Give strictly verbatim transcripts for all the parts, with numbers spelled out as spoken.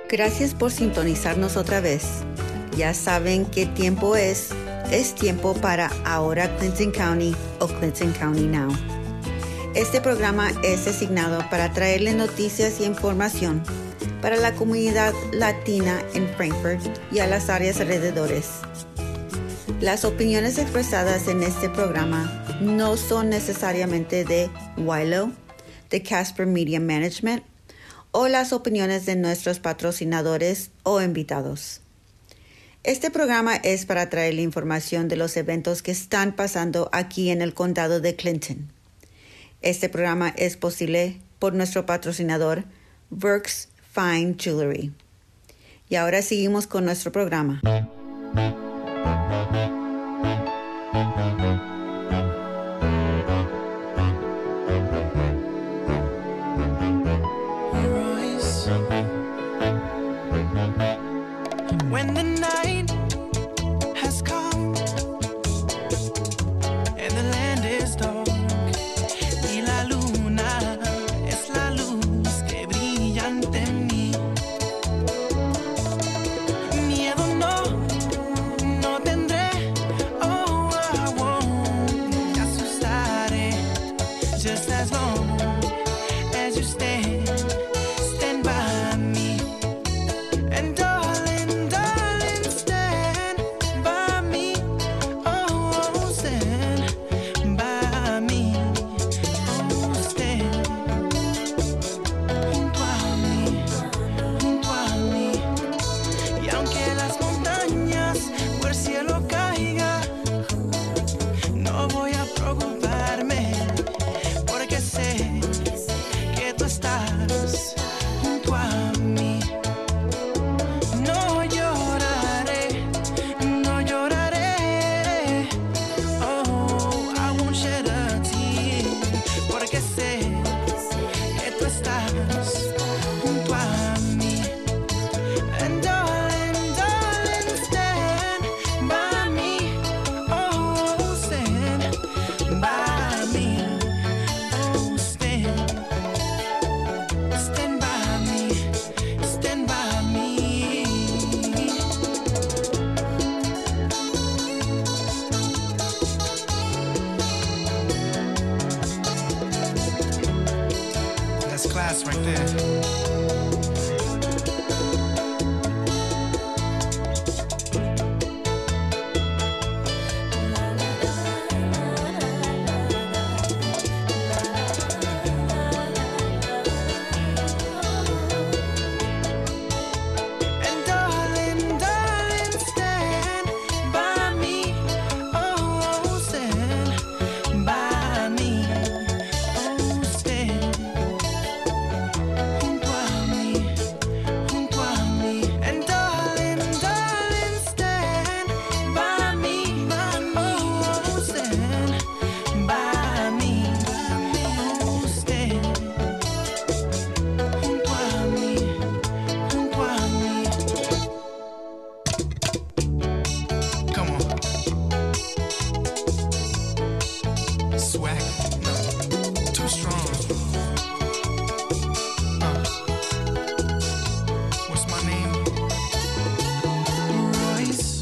Gracias por sintonizarnos otra vez. Ya saben qué tiempo es. Es tiempo para Ahora Clinton County o Clinton County Now. Este programa es designado para traerle noticias y información para la comunidad latina en Frankfurt y a las áreas alrededores. Las opiniones expresadas en este programa no son necesariamente de Wilo, de Casper Media Management o las opiniones de nuestros patrocinadores o invitados. Este programa es para traerle información de los eventos que están pasando aquí en el condado de Clinton. Este programa es posible por nuestro patrocinador, Works Fine Jewelry. Y ahora seguimos con nuestro programa. When the night has come and the land is dark y la luna es la luz que brilla ante mí, miedo no, no tendré, oh I won't, me asustaré, just as long as you stand, stand by me, and darling, darling, stand by me, oh, stand by me, oh, stand junto a mí, junto a mí, y aunque las montañas o el cielo caiga, no voy a preocuparme, porque sé que tú estás junto a mí. No lloraré, no lloraré, oh, I won't shed a tear, porque sé que tú estás junto a mí. And darling, darling, stand by me, oh, stand by me, oh, stand, stand by me, stand by me. That's class right there. And darling, darling, stand by me, oh, stand by me, oh, stand junto a mí, junto a mí. And darling, darling, stand by me, oh, stand by me, oh, stand junto a mí, junto a mí. Come on. Swag, no, too strong. Uh, what's my name? Royce.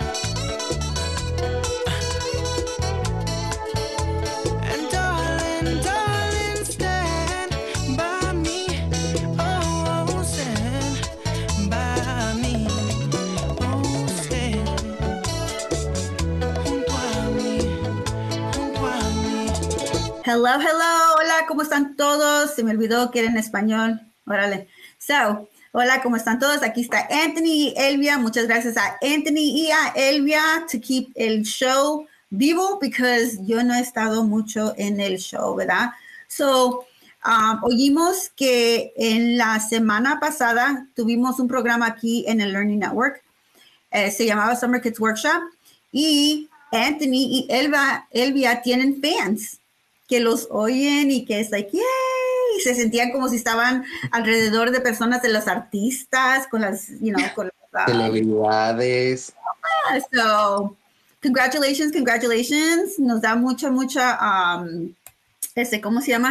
And darling, darling, stand by me, oh, stand by me, oh, stand junto a mí, junto a mí. Hello, hello, hola, ¿cómo están todos? Se me olvidó que era en español. Órale. So, hola, ¿cómo están todos? Aquí está Anthony y Elvia. Muchas gracias a Anthony y a Elvia to keep el show vivo because yo no he estado mucho en el show, ¿verdad? So, um, oímos que en la semana pasada tuvimos un programa aquí en el Learning Network. Eh, se llamaba Summer Kids Workshop y Anthony y Elva, Elvia tienen fans que los oyen y que es like, yay, se sentían como si estaban alrededor de personas de los artistas, con las, you know, con las, uh, Celebridades. yeah, so, congratulations, congratulations, nos da mucha, mucha, um, este, ¿cómo se llama?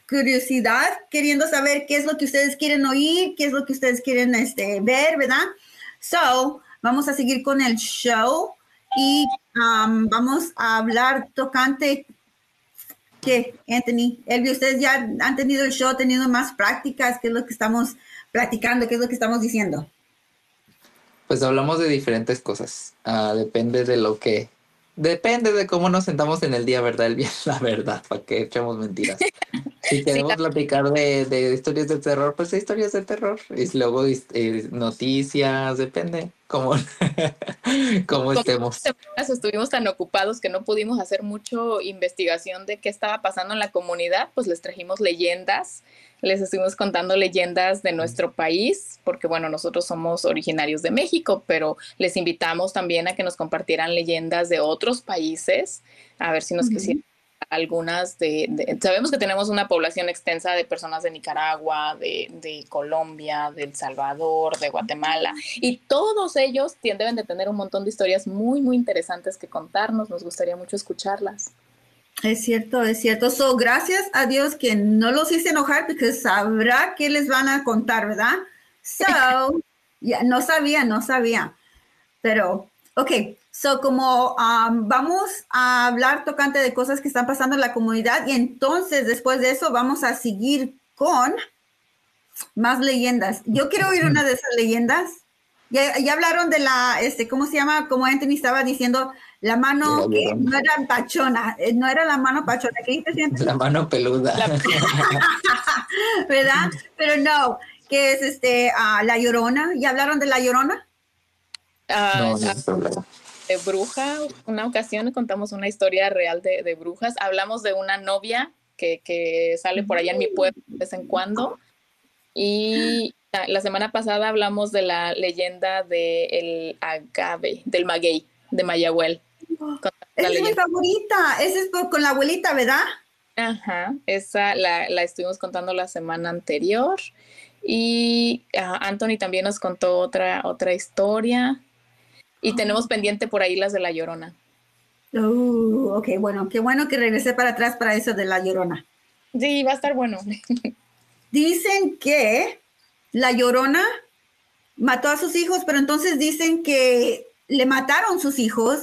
curiosidad, queriendo saber qué es lo que ustedes quieren oír, qué es lo que ustedes quieren este, ver, ¿verdad? So, vamos a seguir con el show y um, vamos a hablar tocante que, Anthony, Elvia, ustedes ya han tenido el show, tenido más prácticas, qué es lo que estamos platicando, qué es lo que estamos diciendo. Pues hablamos de diferentes cosas. Uh, depende de lo que... Depende de cómo nos sentamos en el día, ¿verdad? El bien, la verdad, para que echamos mentiras. Si queremos sí, platicar de, de historias de terror, pues historias de terror. Y luego eh, noticias, depende cómo, cómo estemos. Estuvimos tan ocupados que no pudimos hacer mucho investigación de qué estaba pasando en la comunidad, pues les trajimos leyendas. Les estuvimos contando leyendas de nuestro país, porque bueno, nosotros somos originarios de México, pero les invitamos también a que nos compartieran leyendas de otros países, a ver si nos uh-huh. quisieran algunas de, de... Sabemos que tenemos una población extensa de personas de Nicaragua, de, de Colombia, de El Salvador, de Guatemala, y todos ellos deben de tener un montón de historias muy, muy interesantes que contarnos. Nos gustaría mucho escucharlas. Es cierto, es cierto. So, gracias a Dios que no los hice enojar porque sabrá qué les van a contar, ¿verdad? So, yeah, no sabía, no sabía. Pero, ok, so como um, vamos a hablar tocante de cosas que están pasando en la comunidad y entonces después de eso vamos a seguir con más leyendas. Yo quiero oír una de esas leyendas. Ya, ya hablaron de la, este, ¿cómo se llama? Como Anthony estaba diciendo, la mano que no era pachona, no era la mano pachona. ¿Qué dices? La mano peluda. La... ¿Verdad? Pero no, que es este, uh, la Llorona. ¿Ya hablaron de la Llorona? Uh, no, no de bruja, una ocasión contamos una historia real de, de brujas. Hablamos de una novia que, que sale por allá en mi pueblo de vez en cuando. Y la, la semana pasada hablamos de la leyenda del agave, del maguey, de Mayagüel. Esa es mi favorita, esa es por, con la abuelita, ¿verdad? Ajá, esa la, la estuvimos contando la semana anterior y uh, Anthony también nos contó otra, otra historia y oh. tenemos pendiente por ahí las de La Llorona. Uh, ok, bueno, qué bueno que regresé para atrás para eso de La Llorona. Sí, va a estar bueno. Dicen que La Llorona mató a sus hijos, pero entonces dicen que le mataron sus hijos.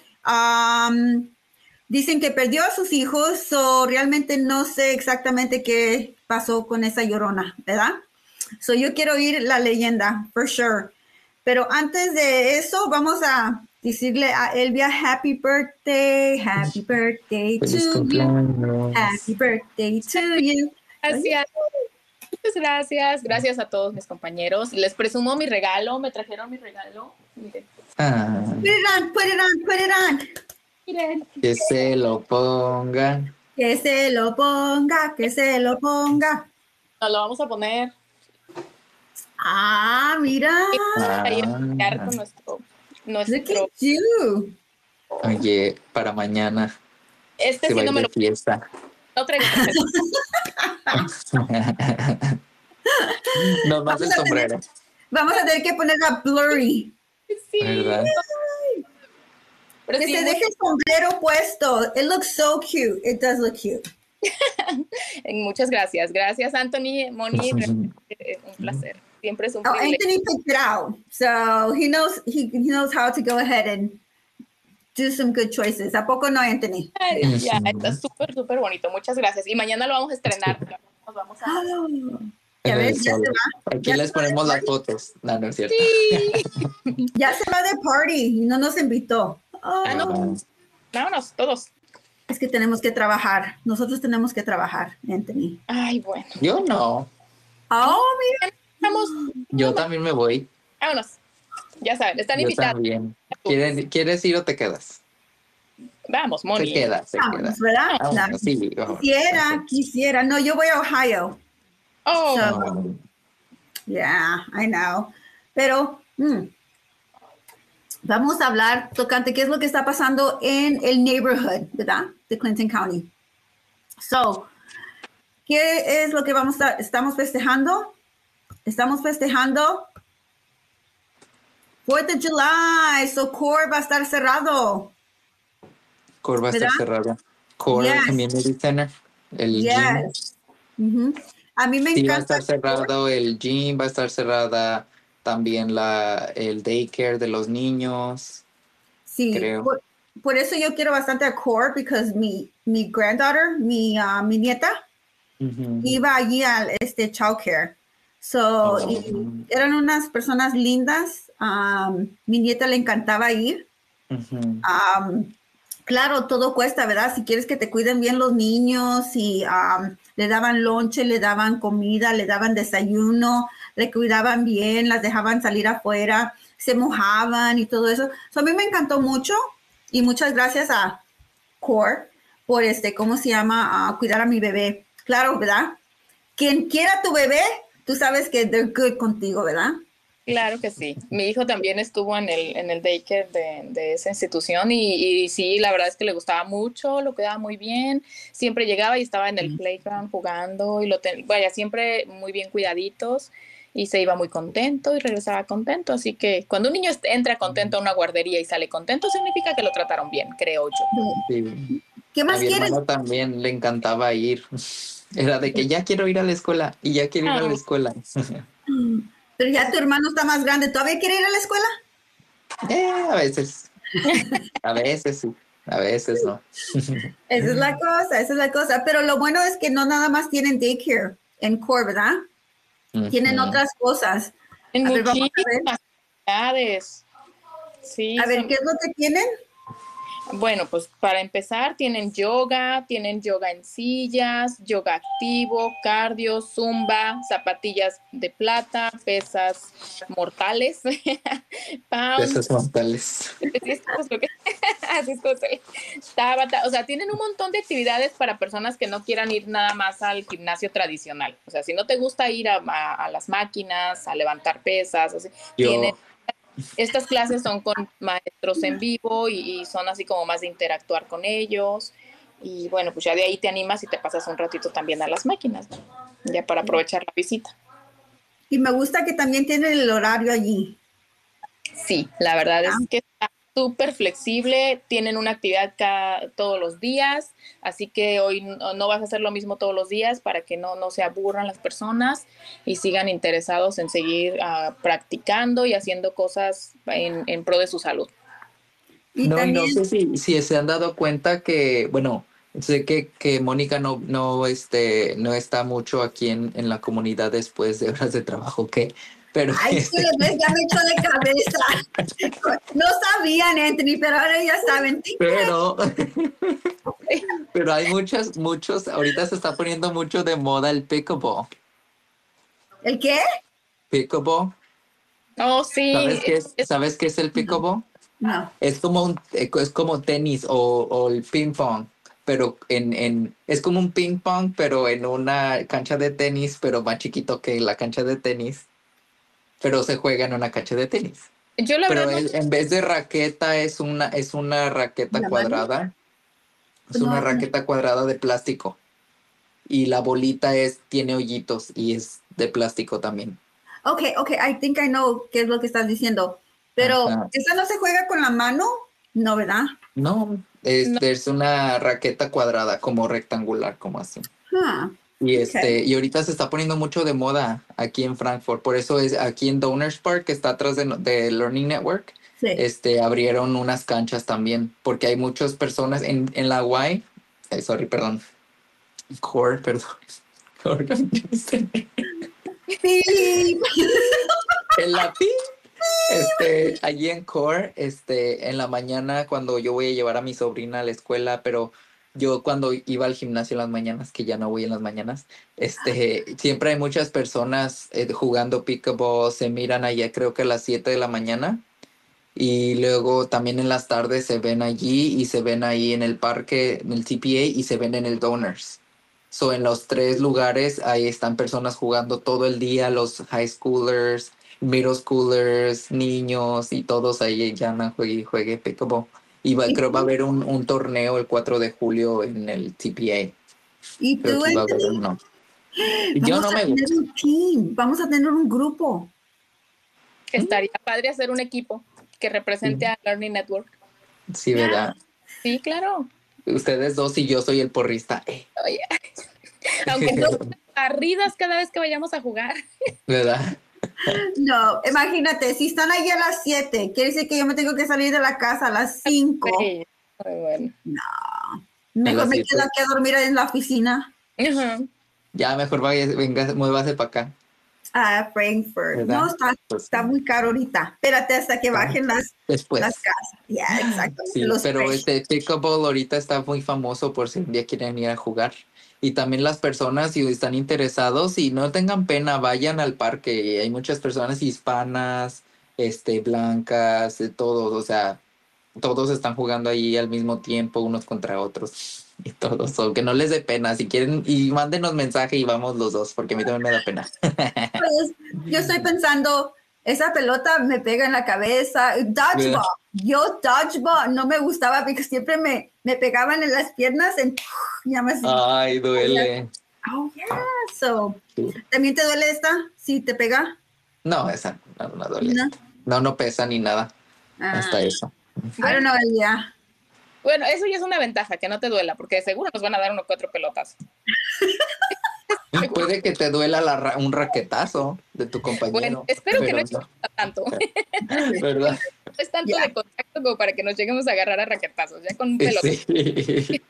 Um, dicen que perdió a sus hijos, o so realmente no sé exactamente qué pasó con esa Llorona, ¿verdad? So yo quiero oír la leyenda, for sure. Pero antes de eso, vamos a decirle a Elvia, happy birthday, happy birthday to you, happy birthday to you. Gracias. Muchas gracias. Gracias a todos mis compañeros. Les presumo mi regalo, me trajeron mi regalo. Miren. Ah. Put it on, put it on, put it on. Miren. Que se lo pongan. Que se lo ponga, que se lo ponga. Nos lo vamos a poner. Ah, mira. Ah. Ahí con nuestro, nuestro... Look at you. Oye, para mañana. Este sí no me lo... fiesta. No traigo. No más el sombrero. Tener, vamos a tener que ponerla blurry. Sí. ¿Verdad? Pero que sí, se deje el sombrero puesto. It looks so cute. It does look cute. Muchas gracias. Gracias, Anthony, Moni. Un placer. Siempre es un oh, privilegio. Anthony picked it out. So he knows, he, he knows how to go ahead and do some good choices. ¿A poco no, Anthony? Ay, ya, está súper, súper bonito. Muchas gracias. Y mañana lo vamos a estrenar. Nos vamos a... Oh. Ya ves, ya se va. Aquí ya les ponemos las fotos. No, no es cierto. Sí. Ya se va de party y no nos invitó. Oh. Ah, no. Vámonos, todos. Es que tenemos que trabajar. Nosotros tenemos que trabajar, Anthony. Ay, bueno. Yo no. Oh, mira. Vamos. Yo también me voy. Vámonos. Ya saben, están Yo invitados. También. ¿Quieres, ¿Quieres ir o te quedas? Vamos, Moni. Se queda, se Vamos, queda. ¿verdad? Vamos, No. sí, vamos. Quisiera, quisiera. No, yo voy a Ohio. Oh. So, yeah, I know. Pero hmm, vamos a hablar tocante qué es lo que está pasando en el neighborhood, ¿verdad? De Clinton County. So, ¿qué es lo que vamos a, estamos festejando? Estamos festejando fourth of July. So, Core va a estar cerrado. Core va a estar cerrado. Core Yes. Community Center. El Yes. gym. Ujú. A mí me Sí, va a encanta. estar cerrado el gym, va a estar cerrada también la, el daycare de los niños, Sí, creo. por, por eso yo quiero bastante a Core, because mi, mi granddaughter, mi, ah, mi nieta, Ujú. iba allí al este childcare. So, Oh, y eran unas personas lindas. Um, mi nieta le encantaba ir. ujú. Um, claro, todo cuesta, ¿verdad? Si quieres que te cuiden bien los niños, y um, le daban lonche, le daban comida, le daban desayuno, le cuidaban bien, las dejaban salir afuera, se mojaban y todo eso. So, a mí me encantó mucho, y muchas gracias a Core por este, ¿cómo se llama? Ah, cuidar a mi bebé. Claro, ¿verdad? Quien quiera tu bebé, tú sabes que they're good contigo, ¿verdad? Claro que sí. Mi hijo también estuvo en el, en el daycare de, de esa institución y, y sí, la verdad es que le gustaba mucho, lo cuidaba muy bien. Siempre llegaba y estaba en el playground jugando y lo ten, vaya, siempre muy bien cuidaditos y se iba muy contento y regresaba contento. Así que cuando un niño entra contento a una guardería y sale contento, significa que lo trataron bien, creo yo. Sí. ¿Qué A más mi quieres? hermano también le encantaba ir. Era de que ya quiero ir a la escuela y ya quiero ir a la Ah, escuela. Pero ya tu hermano está más grande. ¿Todavía quiere ir a la escuela? Eh, a veces, a veces sí, a veces no. Esa es la cosa, esa es la cosa. Pero lo bueno es que no nada más tienen daycare en Core, ¿verdad? Tienen Ujú. otras cosas. en A ver, vamos a ver. muchísimas actividades. A Sí, ver, son ¿qué es lo que tienen? Bueno, pues para empezar tienen yoga, tienen yoga en sillas, yoga activo, cardio, zumba, zapatillas de plata, pesas mortales, pound, Esas mortales. así es como se lo que- así es como se- tabata, o sea, tienen un montón de actividades para personas que no quieran ir nada más al gimnasio tradicional. O sea, si no te gusta ir a, a- a las máquinas, a levantar pesas, así, tienen Yo, estas clases son con maestros en vivo y, y son así como más de interactuar con ellos. Y bueno, pues ya de ahí te animas y te pasas un ratito también a las máquinas, ¿no? Ya para aprovechar la visita. Y me gusta que también tienen el horario allí. Sí, la verdad ¿Ah? es que está súper flexible, tienen una actividad cada, todos los días, así que hoy no, no vas a hacer lo mismo todos los días para que no, no se aburran las personas y sigan interesados en seguir uh, practicando y haciendo cosas en, en pro de su salud. Y no, y no también, sé si, si se han dado cuenta que, bueno, sé que, que Mónica no, no, este, no está mucho aquí en, en la comunidad después de horas de trabajo, ¿qué? Pero, ay, sí, este, les ves, ya me echó de cabeza. No sabían, Anthony, pero ahora ya saben. pero, pero hay muchas, muchos, ahorita se está poniendo mucho de moda el pickleball. ¿El qué? Pickleball, Oh, sí, ¿sabes qué es? es, ¿Sabes qué es el No, pickleball? no. Es como un, es como tenis o, o el ping pong, pero en, en, es como un ping pong, pero en una cancha de tenis, pero más chiquito que la cancha de tenis, pero se juega en una cancha de tenis. yo la verdad Pero no, es- en vez de raqueta es una, es una raqueta ¿La mano? cuadrada, es una No. raqueta cuadrada de plástico y la bolita es, tiene hoyitos y es de plástico también. Ok, ok, I think I know qué es lo que estás diciendo. Pero, Ajá. ¿esa no se juega con la mano? No, ¿verdad? No, no, este es una raqueta cuadrada, como rectangular, como así. Ah, Y ok. este, y ahorita se está poniendo mucho de moda aquí en Frankfurt. Por eso es aquí en Doners Park, que está atrás de, de Learning Network, Sí. este, abrieron unas canchas también, porque hay muchas personas en, en la U I, eh, sorry, perdón, Core, perdón. Core, Sí. en la P, este, allí en Core, este, en la mañana cuando yo voy a llevar a mi sobrina a la escuela, pero yo cuando iba al gimnasio en las mañanas, que ya no voy en las mañanas, este, siempre hay muchas personas eh, jugando pickleball, se miran allá creo que a las siete de la mañana y luego también en las tardes se ven allí y se ven ahí en el parque, en el T P A y se ven en el Donors. So, en los tres lugares ahí están personas jugando todo el día, los high schoolers, middle schoolers, niños y todos ahí ya andan juegue y juegue pickleball. Y va, ¿Y creo va a tú, haber un, un torneo el cuatro de julio en el T P A. y Creo tú, que iba a haber Anthony? uno. Y yo Vamos no a me tener gusta. un team, vamos a tener un grupo. estaría padre hacer un equipo que represente Sí, a Learning Network. sí, ¿verdad? Sí, claro. Ustedes dos y yo soy el porrista. Eh. Oye, aunque no barridas cada vez que vayamos a jugar. ¿Verdad? No, imagínate, si están ahí a las siete, quiere decir que yo me tengo que salir de la casa a las cinco. Sí, muy bueno. Mejor las me siete. quedo aquí a dormir en la oficina. Ujú. Ya mejor vaya, venga, muévase para acá. A Frankfurt. ¿Verdad? No, está, Pues, está muy caro ahorita. Espérate hasta que bajen las, Después. las casas. Ya, exacto. Sí, Los pero precios. este pickleball ahorita está muy famoso por si un día quieren ir a jugar. Y también las personas, si están interesados, y no tengan pena, vayan al parque. Hay muchas personas hispanas, este, blancas, de todos, o sea, todos están jugando ahí al mismo tiempo, unos contra otros. Y todos, o que no les dé pena. Si quieren, y mándenos mensaje y vamos los dos, porque a mí también me da pena. Pues, yo estoy pensando, esa pelota me pega en la cabeza. Dodgeball. Yo dodgeball no me gustaba porque siempre me, me pegaban en las piernas en, ya me- Ay, duele. Oh, yeah. So, Sí. ¿también te duele esta? ¿Sí te pega? No, esa no, no duele. No. No, no pesa ni nada. Ah, Hasta eso. I don't know, yeah. Bueno, eso ya es una ventaja, que no te duela, porque seguro nos van a dar uno cuatro pelotas. Puede que te duela la ra- un raquetazo de tu compañero. Bueno, espero que pero no lleguemos a tanto. ¿Verdad? No es tanto Ya. de contacto como para que nos lleguemos a agarrar a raquetazos, ya con un pelota. Sí.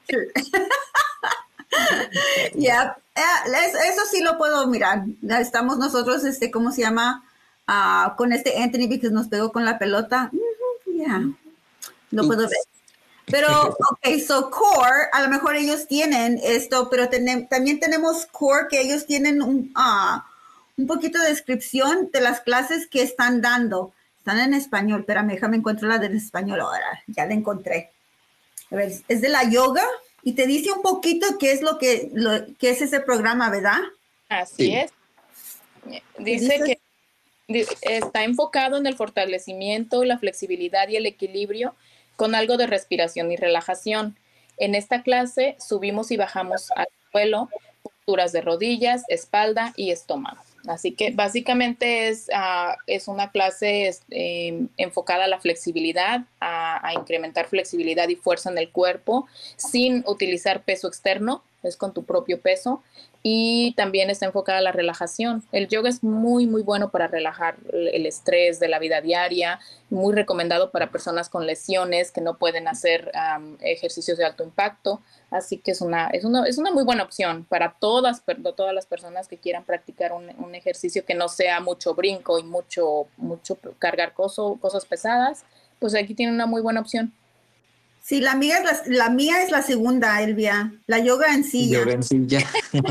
Yeah. Eh, es- eso sí lo puedo mirar. Ya estamos nosotros, este, ¿cómo se llama? Ah, con este Anthony que nos pegó con la pelota. Ujú, yeah. Lo puedo ver. Pero, ok, so Core, a lo mejor ellos tienen esto, pero tenem- también tenemos Core que ellos tienen un, ah, un poquito de descripción de las clases que están dando. Están en español, espérame, déjame encontrar la del español ahora. Ya la encontré. A ver, es de la yoga y te dice un poquito qué es lo que, lo, qué es ese programa, ¿verdad? Así Sí. es. Dice dice? que di- está enfocado en el fortalecimiento, la flexibilidad y el equilibrio con algo de respiración y relajación. En esta clase subimos y bajamos al suelo, posturas de rodillas, espalda y estómago. Así que básicamente es, uh, es una clase es, eh, enfocada a la flexibilidad, a, a incrementar flexibilidad y fuerza en el cuerpo sin utilizar peso externo, es con tu propio peso. Y también está enfocada a la relajación. El yoga es muy, muy bueno para relajar el estrés de la vida diaria, muy recomendado para personas con lesiones que no pueden hacer um, ejercicios de alto impacto. Así que es una, es una, es una muy buena opción para todas, todas las personas que quieran practicar un, un ejercicio que no sea mucho brinco y mucho, mucho cargar coso, cosas pesadas. Pues aquí tiene una muy buena opción. Sí, la mía es la, la mía es la segunda, Elvia. La yoga en silla. Yoga en silla.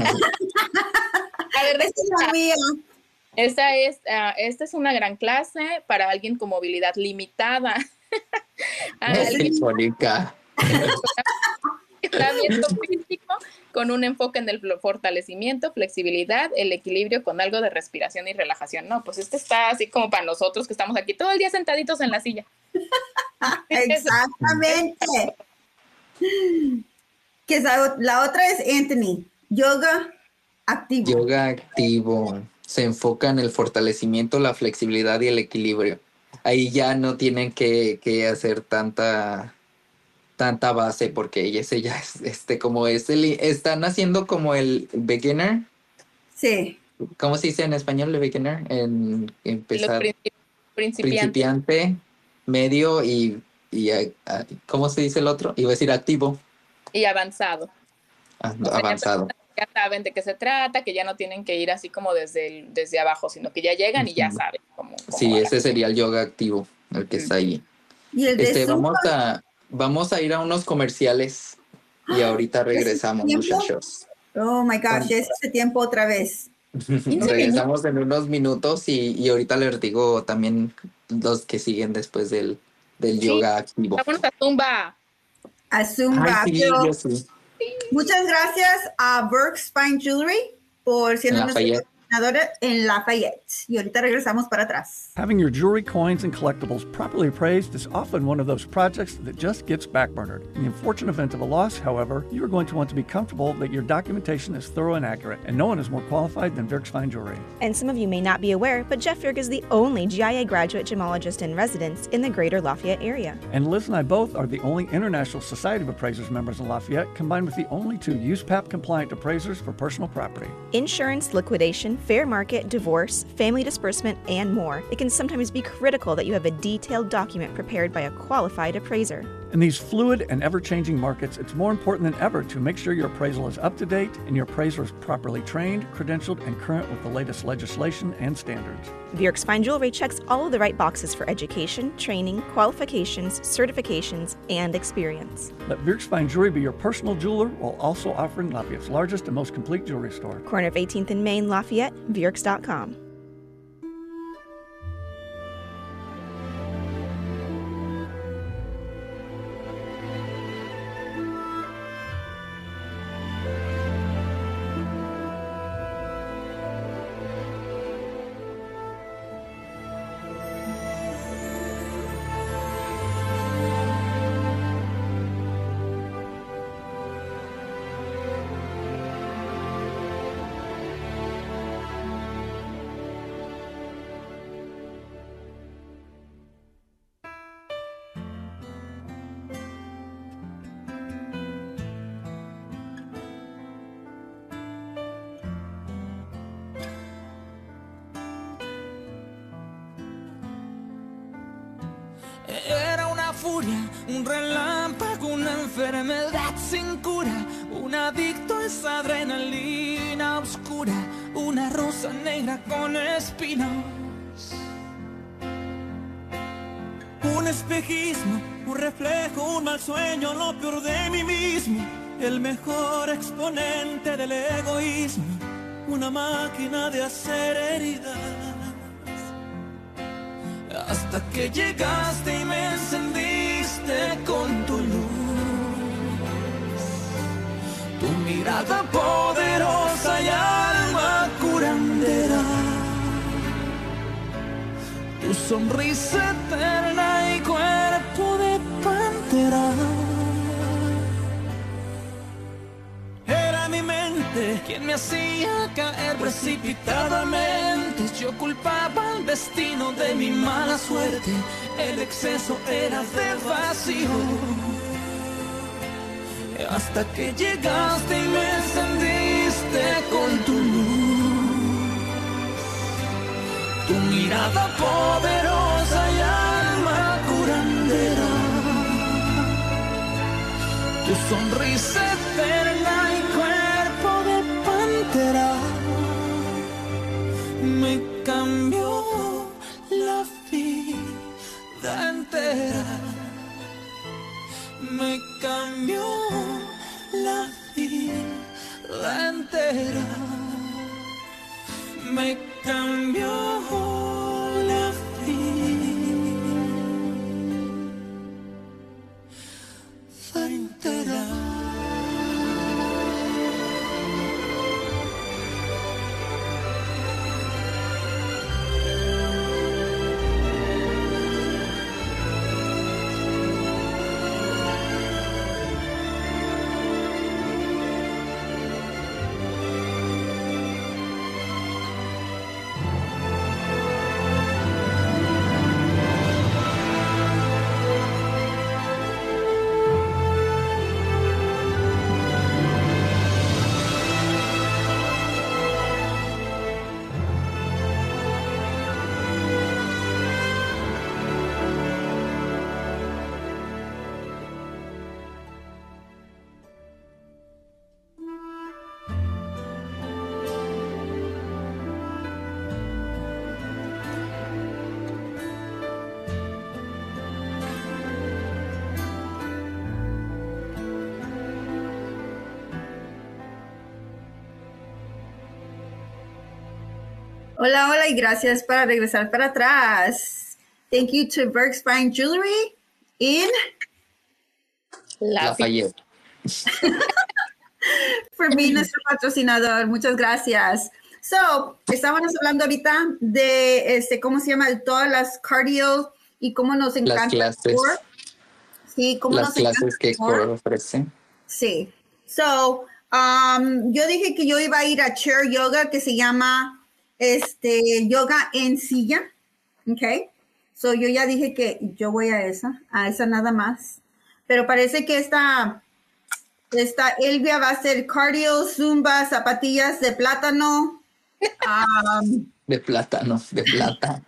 A ver, Esta es la mía. Esta es, uh, esta es una gran clase para alguien con movilidad limitada. Sí, Mónica. Entrenamiento físico con un enfoque en el fortalecimiento, flexibilidad, el equilibrio con algo de respiración y relajación. No, pues este está así como para nosotros que estamos aquí todo el día sentaditos en la silla. Exactamente. Que esa- la otra es Anthony, yoga activo. Yoga activo. Se enfoca en el fortalecimiento, la flexibilidad y el equilibrio. Ahí ya no tienen que, que hacer tanta tanta base porque ese ya es este como es el están haciendo como el beginner. Sí. ¿Cómo se dice en español el beginner? En empezar Los principi- principiantes. principiante, medio y, y ah, ah, ¿cómo se dice el otro? Iba a decir activo. Y avanzado. Ah, O sea, avanzado. Ya saben de qué se trata, que ya no tienen que ir así como desde, el, desde abajo, sino que ya llegan y ya Ujú. saben cómo. cómo Sí, van a- ese sería el yoga activo, el que está ahí. Y el de Este, Zumba, vamos a vamos a ir a unos comerciales y ahorita regresamos, tiempo? muchachos. oh my gosh, ya es ese tiempo otra vez. Regresamos en unos minutos y, y ahorita les digo también los que siguen después del, del Sí. yoga activo. Vámonos a Zumba. A Zumba. Ay, sí, Pero yo sí. muchas gracias a Burke Spine Jewelry por En siendo nuestro Lafayette. patrocinador en Lafayette. Y ahorita regresamos para atrás. Having your jewelry, coins, and collectibles properly appraised is often one of those projects that just gets backburnered. In the unfortunate event of a loss, however, you are going to want to be comfortable that your documentation is thorough and accurate, and no one is more qualified than Virks Fine Jewelry. And some of you may not be aware, but Jeff Virk is the only G I A graduate gemologist in residence in the greater Lafayette area. And Liz and I both are the only International Society of Appraisers members in Lafayette, combined with the only two U S P A P-compliant appraisers for personal property. Insurance, liquidation, fair market, divorce, family disbursement, and more. It can sometimes be critical that you have a detailed document prepared by a qualified appraiser. In these fluid and ever-changing markets, it's more important than ever to make sure your appraisal is up to date and your appraiser is properly trained, credentialed, and current with the latest legislation and standards. Virks Fine Jewelry checks all of the right boxes for education, training, qualifications, certifications, and experience. Let Virks Fine Jewelry be your personal jeweler while also offering Lafayette's largest and most complete jewelry store. Corner of eighteenth and Main, Lafayette, Virks dot com. Era una furia, un relámpago, una enfermedad sin cura, un adicto a esa adrenalina oscura, una rosa negra con espinos. Un espejismo, un reflejo, un mal sueño, lo peor de mí mismo, el mejor exponente del egoísmo, una máquina de hacer heridas. Hasta que llegaste y me encendiste con tu luz, tu mirada poderosa y alma curandera, tu sonrisa eterna y cuerpo de pantera. Era mi mente quien me hacía caer precipitadamente. Yo culpaba al destino de mi mala suerte. El exceso era de vacío. Hasta que llegaste y me encendiste con tu luz, tu mirada poderosa y alma curandera, tu sonrisa eterna y cuerpo de pantera. Me cambió la vida entera. Me cambió la vida entera. Me cambió la vida entera. Hola, hola y gracias para regresar para atrás. Thank you to Virks Fine Jewelry in Lafayette. for being nuestro patrocinador. Muchas gracias. So, estábamos hablando ahorita de, este, ¿cómo se llama? Todas las cardio y cómo nos encanta. Las clases. Sí, cómo las nos clases que core ofrece. Sí. So, um, yo dije que yo iba a ir a chair yoga que se llama este yoga en silla. Ok. So, yo ya dije que yo voy a esa, a esa nada más. Pero parece que esta, esta Elvia va a hacer cardio, zumba, zapatillas de plátano. Um, de plátano, de plata.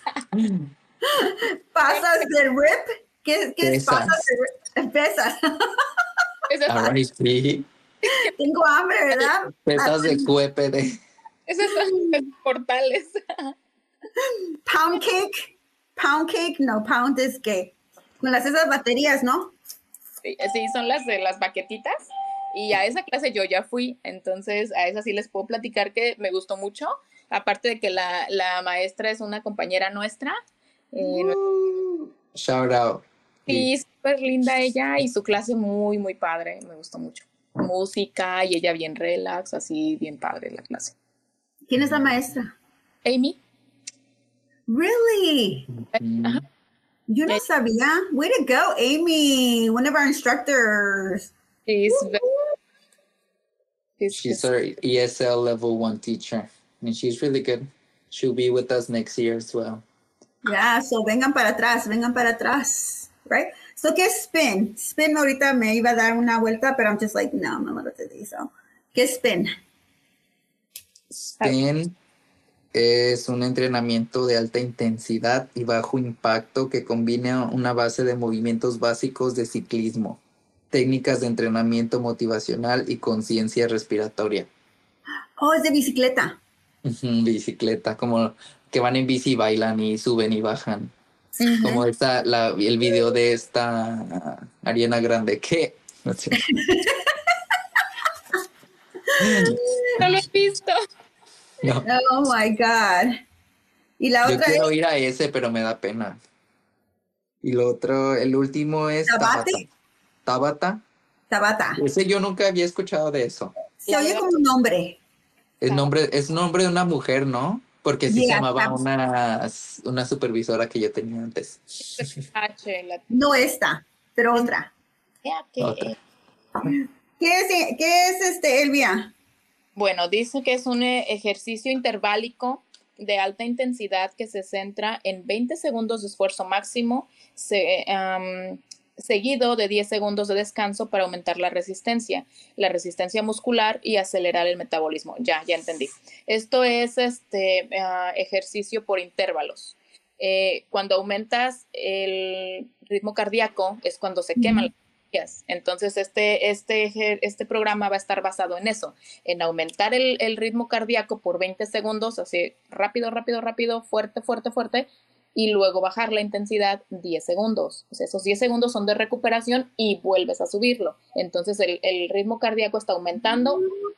pasas de rip. ¿Qué, qué es pasas Pesas. de rip? Pesas. Ahora sí. Tengo hambre, ¿verdad? Pesas de cuepe de... Esos son los portales. Pound cake. Pound cake, no, pound es que con las esas baterías, ¿no? Sí, sí, son las de las baquetitas. Y a esa clase yo ya fui, entonces a esa sí les puedo platicar que me gustó mucho. Aparte de que la, la maestra es una compañera nuestra. Eh, Uh, Shout out. sí, súper linda ella y su clase muy, muy padre. Me gustó mucho. Música y ella bien relax, así bien padre la clase. ¿Quién es la maestra? Amy. Really? Ajá. Yo no Eh, sabía. Way to go, Amy. One of our instructors. She's very, she's, She's our E S L level one teacher, and she's really good. She'll be with us next year as well. Yeah, so vengan para atrás, vengan para atrás. Right? So, ¿qué es spin? Spin ahorita me iba a dar una vuelta, pero I'm just like, no, no lo sé. So, ¿qué es spin? Spin es un entrenamiento de alta intensidad y bajo impacto que combina una base de movimientos básicos de ciclismo, técnicas de entrenamiento motivacional y conciencia respiratoria. Oh, es de bicicleta. Ujú, bicicleta, como que van en bici y bailan y suben y bajan. Uh-huh. Como esta, la, el video de esta Ariana Grande, que no sé. No lo he visto. No. Oh my God. Y la Yo otra quiero es ir a ese, pero me da pena. Y lo otro, el último es Tabate. Tabata. Tabata. Ese yo nunca había escuchado de eso. Se oye como un nombre. El nombre, es nombre de una mujer, ¿no? Porque sí se Yeah, llamaba tabs. una, una supervisora que yo tenía antes. H, la No esta, pero otra. que, Otra. ¿Qué es, qué es este, Elvia? Bueno, dice que es un ejercicio interválico de alta intensidad que se centra en veinte segundos de esfuerzo máximo, se, um, seguido de diez segundos de descanso para aumentar la resistencia, la resistencia muscular y acelerar el metabolismo. Ya, ya entendí. Esto es este uh, ejercicio por intervalos. Eh, cuando aumentas el ritmo cardíaco es cuando se queman las energías. Entonces este, este, este programa va a estar basado en eso, en aumentar el, el ritmo cardíaco por veinte segundos, así rápido, rápido, rápido, fuerte, fuerte, fuerte, y luego bajar la intensidad diez segundos. O sea, esos diez segundos son de recuperación y vuelves a subirlo. Entonces el, el ritmo cardíaco está aumentando.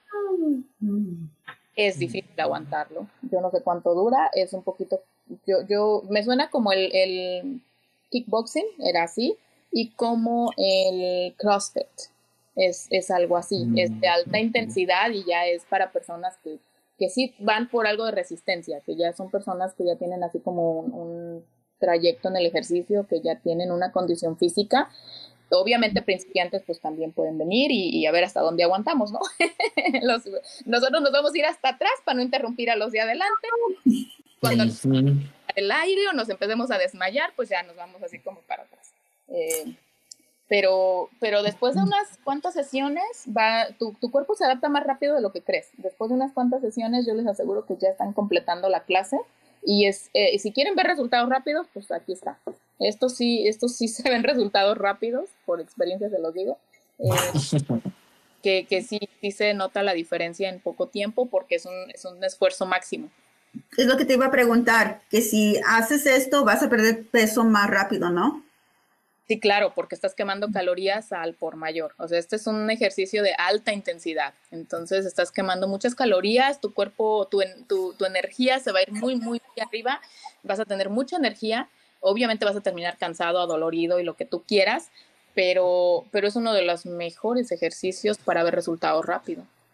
Es difícil aguantarlo. Yo no sé cuánto dura, es un poquito, yo, yo, me suena como el, el kickboxing, era así, y como el CrossFit, es, es algo así, mm. es de alta intensidad y ya es para personas que, que sí van por algo de resistencia, que ya son personas que ya tienen así como un, un trayecto en el ejercicio, que ya tienen una condición física. Obviamente principiantes pues también pueden venir y, y a ver hasta dónde aguantamos, ¿no? Los, nosotros nos vamos a ir hasta atrás para no interrumpir a los de adelante. Cuando nos el aire o nos empecemos a desmayar, pues ya nos vamos así como para atrás. Eh, pero, pero después de unas cuantas sesiones, va, tu, tu cuerpo se adapta más rápido de lo que crees. Después de unas cuantas sesiones, yo les aseguro que ya están completando la clase. Y es, eh, si quieren ver resultados rápidos, pues aquí está. Estos sí, estos sí se ven resultados rápidos, por experiencia se los digo. Eh, que, que sí, sí se nota la diferencia en poco tiempo porque es un, es un esfuerzo máximo. Es lo que te iba a preguntar, que si haces esto vas a perder peso más rápido, ¿no? Sí, claro, porque estás quemando calorías al por mayor. O sea, este es un ejercicio de alta intensidad. Entonces, estás quemando muchas calorías, tu cuerpo, tu, tu, tu energía se va a ir muy, muy arriba. Vas a tener mucha energía. Obviamente vas a terminar cansado, adolorido y lo que tú quieras, pero, pero es uno de los mejores ejercicios para ver resultados rápido.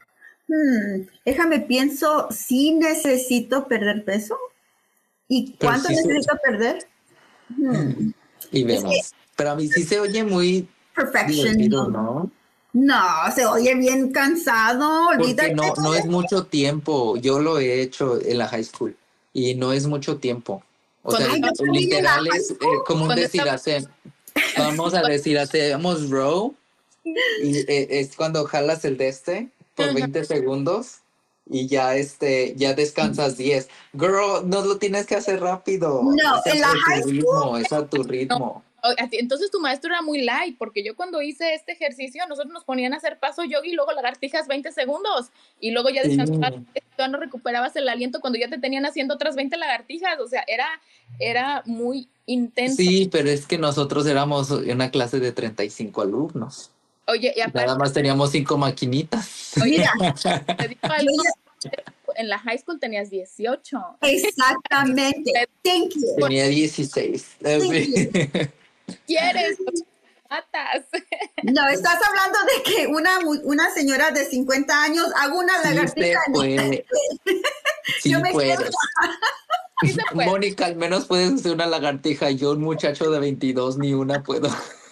Hmm, déjame pienso, ¿sí necesito perder peso? ¿Y Pero cuánto sí se- necesito perder? Hmm, Y es que vemos. Pero a mí sí se oye muy perfection, divertido, no. ¿no? No, se oye bien cansado, Porque olvídate. no, no es mucho tiempo. Yo lo he hecho en la high school y no es mucho tiempo. O sea, Cuando Ay, yo estaba, también en la literal high es school. eh, como un cuando decir, estaba, hace, vamos a decir, hacemos row y eh, es cuando jalas el de este por Ujú. veinte segundos y ya este, ya descansas diez. Girl, no lo tienes que hacer rápido. No, Es en a la tu high school, ritmo, es a tu No, ritmo. o- así- entonces tu maestro era muy light, porque yo cuando hice este ejercicio, nosotros nos ponían a hacer paso yogi y luego lagartijas veinte segundos, y luego ya Sí. descansabas, ya no recuperabas el aliento cuando ya te tenían haciendo otras veinte lagartijas, o sea, era, era muy intenso. Sí, pero es que nosotros éramos una clase de treinta y cinco alumnos. Oye, y Nada aparte, más teníamos cinco maquinitas. oye, mira, te digo yo algo, ya, en la high school tenías dieciocho. exactamente. Thank you. Tenía dieciséis. Thank Así. ¿Qué quieres? Matas. No, estás hablando de que una, mu- una señora de cincuenta años haga una Sí lagartija. se puede. Sí Yo me puedes. Sí se puede. Mónica, al menos puedes hacer una lagartija. Yo, un muchacho de veintidós, ni una puedo.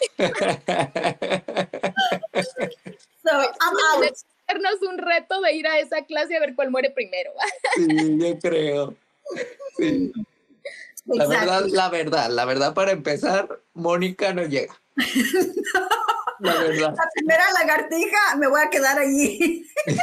So, I'm out. Hacernos un reto de ir a esa clase a ver cuál muere primero. Sí, yo creo. Sí. La verdad, Exactly. la verdad, la verdad, para empezar, Mónica no llega. La verdad. La primera lagartija me voy a quedar allí.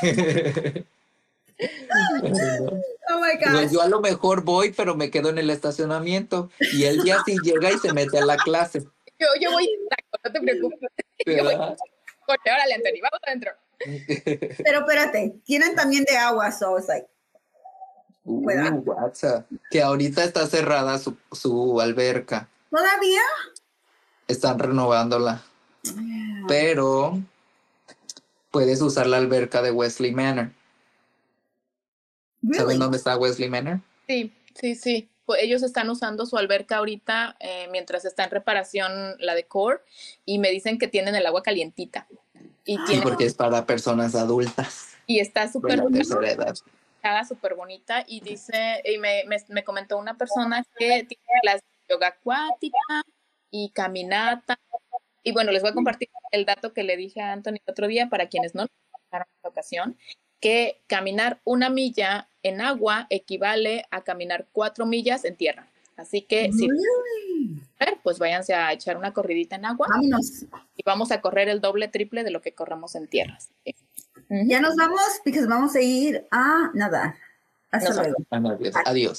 Oh my Digo, gosh. yo a lo mejor voy, pero me quedo en el estacionamiento. Y él ya sí llega y se mete a la clase. Yo, yo voy, no te preocupes. Yo voy, ¿Verdad? coche, órale, Anthony, vamos adentro. Pero espérate, tienen también de agua, so it's like, Uh, WhatsApp. Que ahorita está cerrada su, su alberca. ¿todavía? Están renovándola. Pero puedes usar la alberca de Wesley Manor. Really? ¿Saben dónde está Wesley Manor? Sí, sí, sí. Pues ellos están usando su alberca ahorita eh, mientras está en reparación la de Core y me dicen que tienen el agua calientita. Y, Sí, tiene, porque es para personas adultas y está de súper la tercera edad. súper bonita y dice, y me, me, me comentó una persona que tiene clases de yoga acuática y caminata. Y bueno, les voy a compartir el dato que le dije a Anthony el otro día para quienes no lo escucharon en esta ocasión, que caminar una milla en agua equivale a caminar cuatro millas en tierra. Así que si Really? pues váyanse a echar una corridita en agua Vámonos. y vamos a correr el doble, triple de lo que corremos en tierra. ¿Sí? Uh-huh. Ya nos vamos, porque vamos a ir a nadar. Hasta Nos luego. Adiós. Adiós.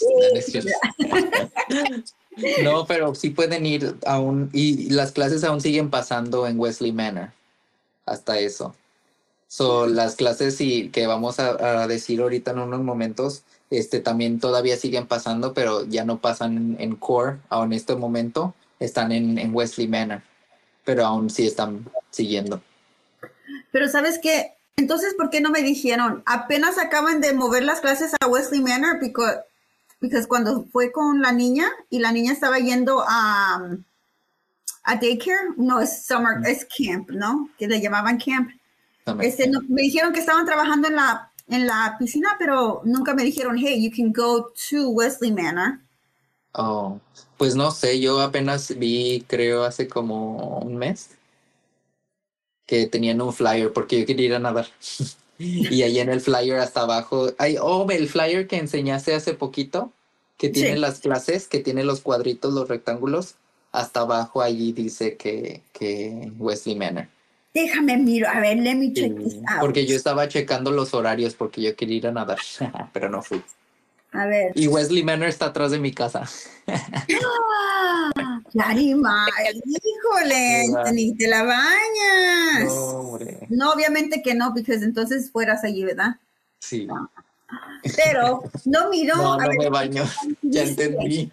No, pero sí pueden ir aún, y las clases aún siguen pasando en Wesley Manor. Hasta eso. So, las clases y que vamos a, a decir ahorita en unos momentos, este también todavía siguen pasando, pero ya no pasan en, en Core, aún en este momento, están en, en Wesley Manor, pero aún sí están siguiendo. Pero ¿sabes qué? Entonces, ¿por qué no me dijeron? Apenas acaban de mover las clases a Wesley Manor, because, because cuando fue con la niña, y la niña estaba yendo a, a daycare, no, es summer, es camp, ¿no? Que le llamaban camp. Este, no, me dijeron que estaban trabajando en la, en la piscina, pero nunca me dijeron, hey, you can go to Wesley Manor. Oh, pues no sé, yo apenas vi, creo, hace como un mes, que tenían un flyer porque yo quería ir a nadar. Y ahí en el flyer hasta abajo, hay, oh, el flyer que enseñaste hace poquito, que tiene Sí. las clases, que tiene los cuadritos, los rectángulos, hasta abajo allí dice que, que Wesley Manor. Déjame miro, a ver, let me check Sí, this out. porque yo estaba checando los horarios porque yo quería ir a nadar, pero no fui. A ver. Y Wesley Manor está atrás de mi casa. ¡Ah! Yarima, híjole, Anthony, te la bañas. No, hombre. No, obviamente que no, porque entonces fueras allí, ¿verdad? Sí. Pero no miro. No, a no ver, me baño. Ya entendí.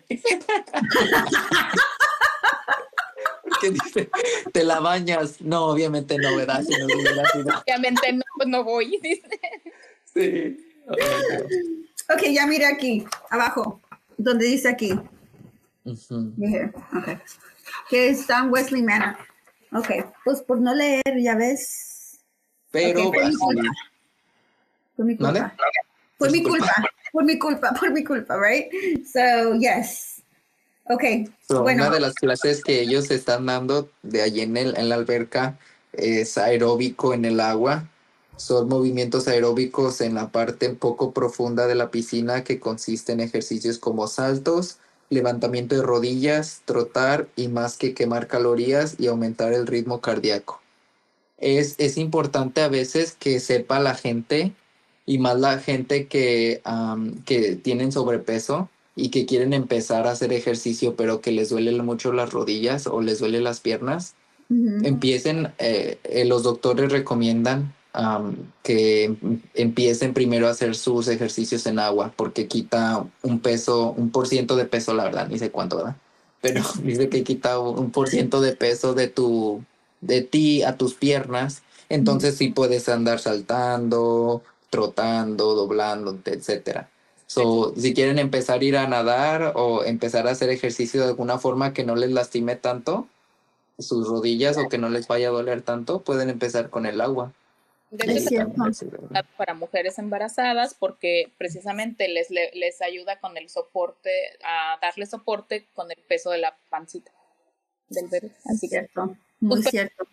¿Qué dice? ¿Te la bañas? No, obviamente no, ¿verdad? Si no hubiera sido. Obviamente no, pues no voy, dice. Sí. Ok, ya mira aquí, abajo, donde dice aquí. Uh-huh. Here, okay. Que está en Wesley Manor. Ok, pues por no leer, ya ves. Pero Ok, así, Por mi culpa. ¿Vale? Por mi culpa. Por mi culpa. Por mi culpa, right? So, yes. Okay. So, bueno. Una de las clases que ellos están dando de allí en, el, en la alberca es aeróbico en el agua. Son movimientos aeróbicos en la parte poco profunda de la piscina que consiste en ejercicios como saltos, levantamiento de rodillas, trotar y más que quemar calorías y aumentar el ritmo cardíaco. Es, es importante a veces que sepa la gente y más la gente que, um, que tienen sobrepeso y que quieren empezar a hacer ejercicio pero que les duelen mucho las rodillas o les duelen las piernas. Uh-huh. Empiecen, eh, eh, los doctores recomiendan um, que em- empiecen primero a hacer sus ejercicios en agua porque quita un peso, un por ciento de peso, la verdad, ni sé cuánto, ¿verdad? Pero dice que quita un un por ciento de peso de tu, de ti a tus piernas, entonces sí puedes andar saltando, trotando, doblándote, etcétera. So, si quieren empezar a ir a nadar o empezar a hacer ejercicio de alguna forma que no les lastime tanto sus rodillas o que no les vaya a doler tanto, pueden empezar con el agua. De Es hecho, cierto. es para mujeres embarazadas porque precisamente les, le- les ayuda con el soporte, a darle soporte con el peso de la pancita del bebé. Es Así que, cierto. Muy Pues, cierto.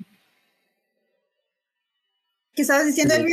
¿Qué estabas diciendo, Sí. Elvia?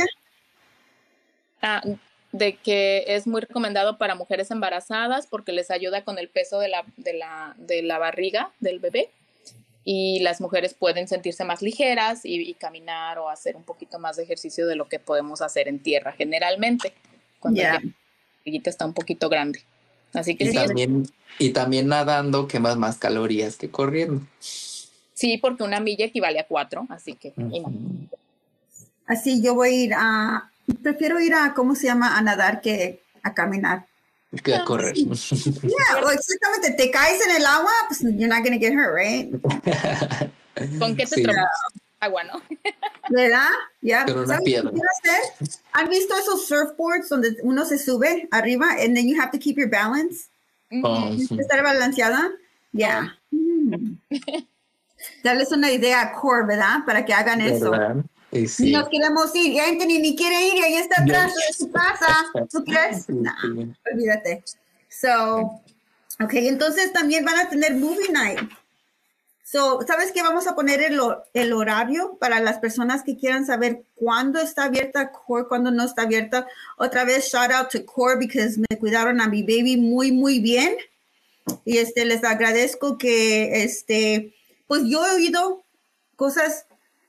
ah, de que es muy recomendado para mujeres embarazadas porque les ayuda con el peso de la, de la, de la barriga del bebé y las mujeres pueden sentirse más ligeras y, y caminar o hacer un poquito más de ejercicio de lo que podemos hacer en tierra generalmente cuando Ya. ya la barriguita está un poquito grande. Así que Y sí, es- también, y también nadando quemas más calorías que corriendo. sí, porque una milla equivale a cuatro, así que ima- Ujú. Así yo voy a ir a, prefiero ir a, ¿cómo se llama? A nadar que a caminar. Que a correr. Yeah, o exactamente, te caes en el agua, pues you're not going to get hurt, right? ¿con qué te Sí. tropiezas? Agua, ¿no? ¿Verdad? Ya. Con una ¿Sabes qué piedra. quiero hacer? ¿Han visto esos surfboards donde uno se sube arriba and then you have to keep your balance? Oh, Tienes que estar balanceada. Ya. Mm. Darles una idea a Core, ¿verdad? Para que hagan eso. ¿verdad? Y Ni sí. nos queremos ir. Y Anthony ni quiere ir y ahí está atrás de su casa. ¿Tú crees? Sí, Nah, sí. olvídate. So, ok, entonces también van a tener movie night. So, ¿sabes qué? Vamos a poner el, ho- el horario para las personas que quieran saber cuándo está abierta Core, cuándo no está abierta. Otra vez, shout out to Core because me cuidaron a mi baby muy, muy bien. Y este, les agradezco que, este, pues yo he oído cosas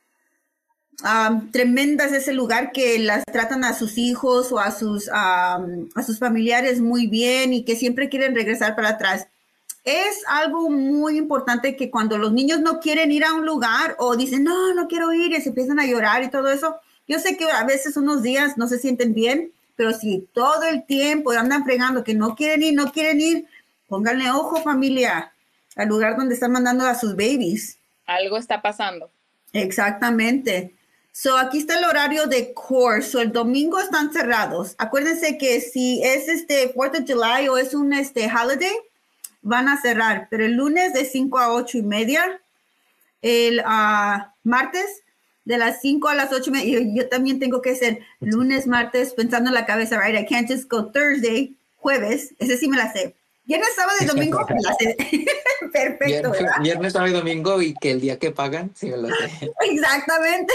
um, tremendas de ese lugar que las tratan a sus hijos o a sus, um, a sus familiares muy bien y que siempre quieren regresar para atrás. Es algo muy importante que cuando los niños no quieren ir a un lugar o dicen, no, no quiero ir y se empiezan a llorar y todo eso, yo sé que a veces unos días no se sienten bien, pero si todo el tiempo andan fregando que no quieren ir, no quieren ir, pónganle ojo, familia, al lugar donde están mandando a sus babies. Algo está pasando. Exactamente. So, aquí está el horario de Core. So, el domingo están cerrados. Acuérdense que si es este fourth of July o es un este holiday, van a cerrar. Pero el lunes de cinco a ocho y media, el uh, martes de las cinco a las ocho y media. Yo, yo también tengo que ser lunes, martes, pensando en la cabeza, right? I can't just go Thursday, jueves. Ese sí me la sé. Viernes, sábado y domingo me la sé. Perfecto, Viernes, ¿verdad? viernes, sábado y domingo y que el día que pagan, sí me lo sé. Exactamente.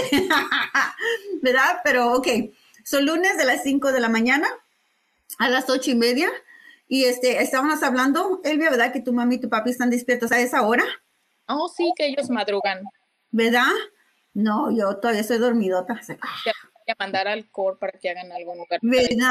¿Verdad? Pero, ok. Son lunes de las cinco de la mañana a las ocho y media. Y este, estábamos hablando, Elvia, ¿verdad? Que tu mami y tu papi están despiertos a esa hora, Oh, sí, que ellos madrugan. ¿verdad? No, yo todavía estoy dormidota. Te voy a mandar al core para que hagan algo en lugar para ¿Verdad?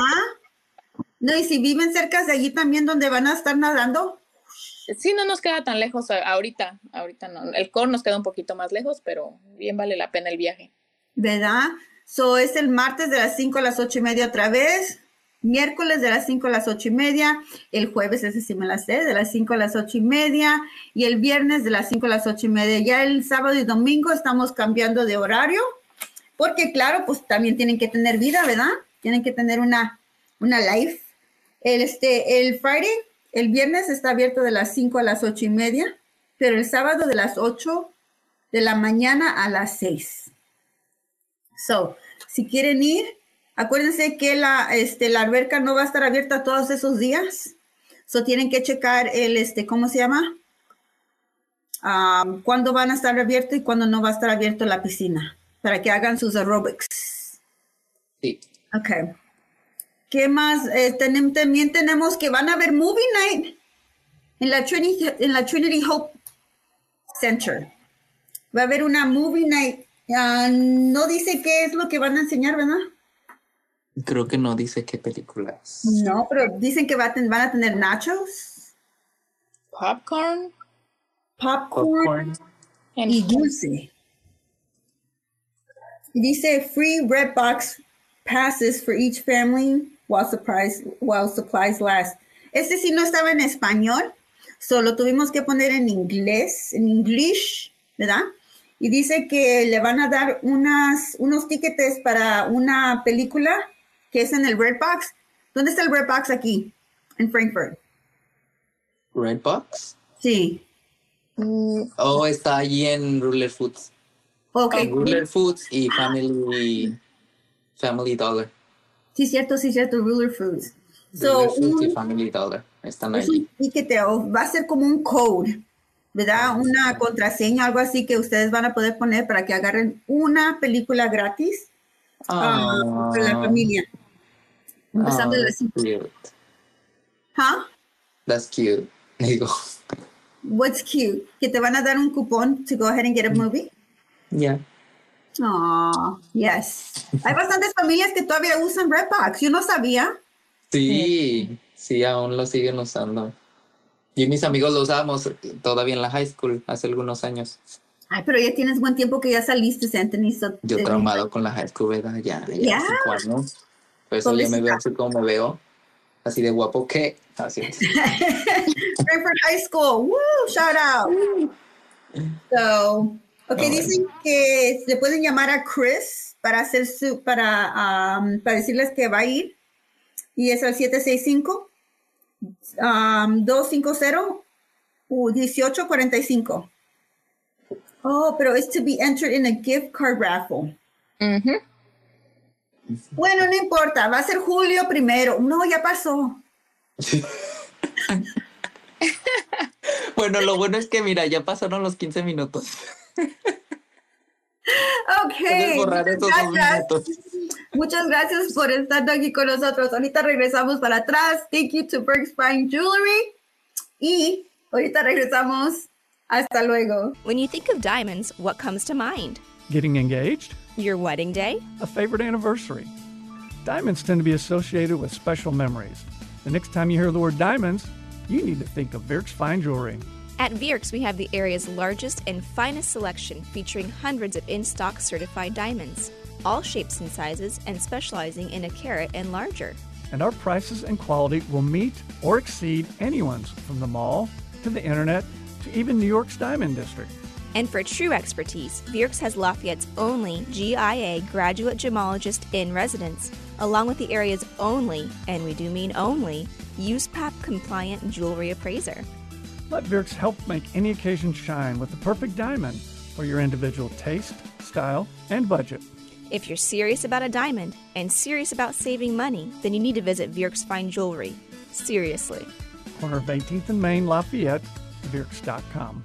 No, y si viven cerca de allí también donde van a estar nadando. Sí, no nos queda tan lejos a- ahorita, ahorita no. El core nos queda un poquito más lejos, pero bien vale la pena el viaje. ¿Verdad? So, es el martes de las cinco a las ocho y media otra vez. Miércoles de las cinco a las ocho y media. El jueves, ese sí me la sé, de las cinco a las ocho y media. Y el viernes de las cinco a las ocho y media. Ya el sábado y domingo estamos cambiando de horario. Porque, claro, pues también tienen que tener vida, ¿verdad? Tienen que tener una, una life. El, este, el Friday, el viernes está abierto de las cinco a las ocho y media. Pero el sábado de las ocho de la mañana a las seis. So, si quieren ir, Acuérdense que la, este, la alberca no va a estar abierta todos esos días. So tienen que checar el, este, ¿cómo se llama? Um, cuándo van a estar abiertos y cuándo no va a estar abierto la piscina. Para que hagan sus aerobics. Sí. Ok. ¿Qué más? Eh, ten, también tenemos que van a haber movie night en la Trinity, en la Trinity Hope Center. Va a haber una movie night. Uh, no dice qué es lo que van a enseñar, ¿verdad? Creo que no dice qué películas. No, pero dicen que va a ten, van a tener nachos, Popcorn. popcorn, y dulce. Y dice free red box passes for each family while supplies, while supplies last. Este sí no estaba en español, solo tuvimos que poner en inglés, en English, ¿verdad? Y dice que le van a dar unas, unos tickets para una película que es en el Red Box. ¿Dónde está el Red Box aquí? En Frankfurt. ¿Red Box? Sí. Mm, Oh, está allí en Ruler Foods. Ok. En Ruler Foods y Family, Family Dollar. Sí, cierto, sí, cierto. Ruler Foods. So, Ruler Foods y un, Family Dollar. Están es allí. un tiqueteo. Va a ser como un code, ¿verdad? Una contraseña, algo así que ustedes van a poder poner para que agarren una película gratis Ah, para la familia. Empezando oh, de that's las... cute. ¿Huh? That's cute. Digo, What's cute? Que te van a dar un cupón to go ahead and get a movie. yeah. Aw, yes. Hay bastantes familias que todavía usan Redbox. Yo no sabía. Sí, sí, aún lo siguen usando. Yo y mis amigos lo usábamos todavía en la high school, hace algunos años. Ay, pero ya tienes buen tiempo que ya saliste, Anthony. So, Yo eh, traumado con la high school, ¿verdad? Ya, ya, Ya. cinco años. Por eso ya me veo así como me veo. Así de guapo que... Así es. Frankfurt High School. Woo, shout out. So, ok, Oh, dicen que se pueden llamar a Chris para hacer su, para, um, para decirles que va a ir. Y es al siete seis cinco, dos cinco cero, uno ocho cuatro cinco. Oh, pero es to be entered in a gift card raffle. ujú. Bueno, no importa, va a ser julio primero. No, ya pasó. Bueno, lo bueno es que, mira, ya pasaron los quince minutos. Ok. Puedes borrar esos dos Gracias. minutos. Muchas gracias por estar aquí con nosotros. Ahorita regresamos para atrás. Thank you to Berg's Fine Jewelry. Y ahorita regresamos. Hasta luego. When you think of diamonds, what comes to mind? Getting engaged? Your wedding day? A favorite anniversary? Diamonds tend to be associated with special memories. The next time you hear the word diamonds, you need to think of Virks Fine Jewelry. At Virks, we have the area's largest and finest selection featuring hundreds of in-stock certified diamonds, all shapes and sizes and specializing in a carat and larger. And our prices and quality will meet or exceed anyone's from the mall to the internet to even New York's Diamond District. And for true expertise, Virks has Lafayette's only G I A graduate gemologist in residence, along with the area's only, and we do mean only, U S P A P-compliant jewelry appraiser. Let Virks help make any occasion shine with the perfect diamond for your individual taste, style, and budget. If you're serious about a diamond and serious about saving money, then you need to visit Virks Fine Jewelry. Seriously. Corner of eighteenth and Main, Lafayette, Virks dot com.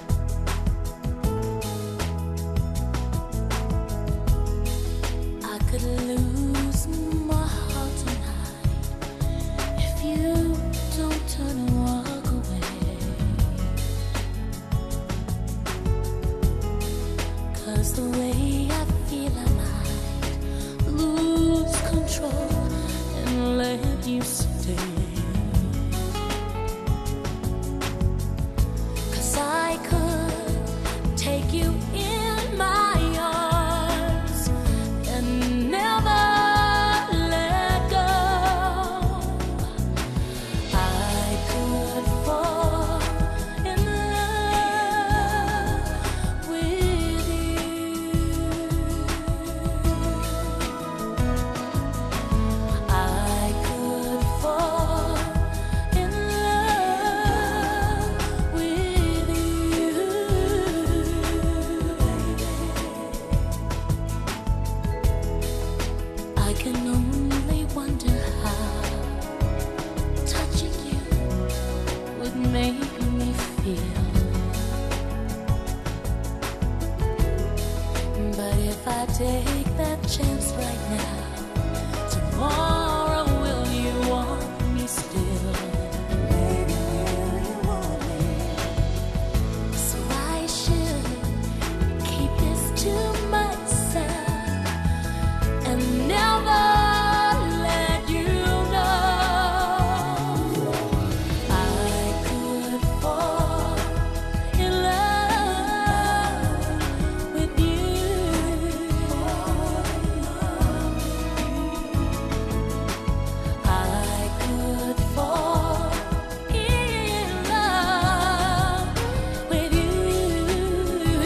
I could can only wonder how touching you would make me feel. But if I take that chance right now, tomorrow will you want me still? Baby, will you want me? So I should keep this to myself and never let you know. I could fall in love with you. I could fall in love with you.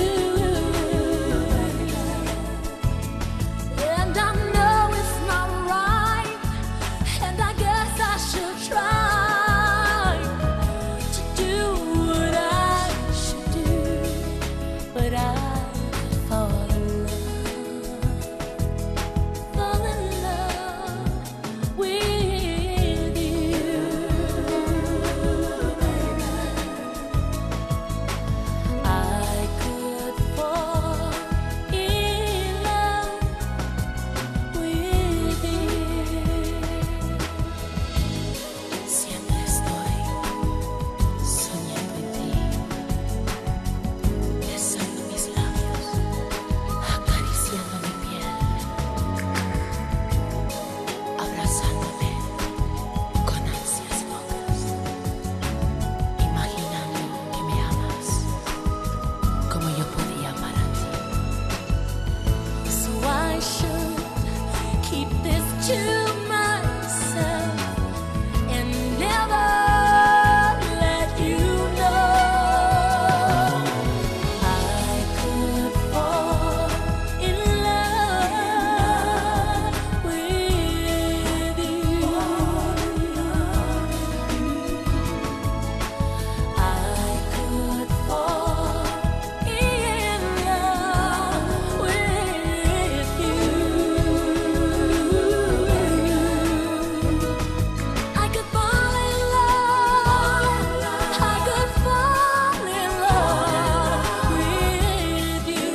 And I know it's not right, and I guess I should try to do what I should do, but I could fall in love, fall in love with you. I could fall in love with you. Siempre estoy soñando en ti, besando mis labios, acariciando mi piel, abrazándome con ansias locas, imaginando que me amas como yo podía amar a ti. So I should keep this to myself and never let you know. I could fall in love with you. I could fall in love with you. I could fall in love. I could fall in love with you.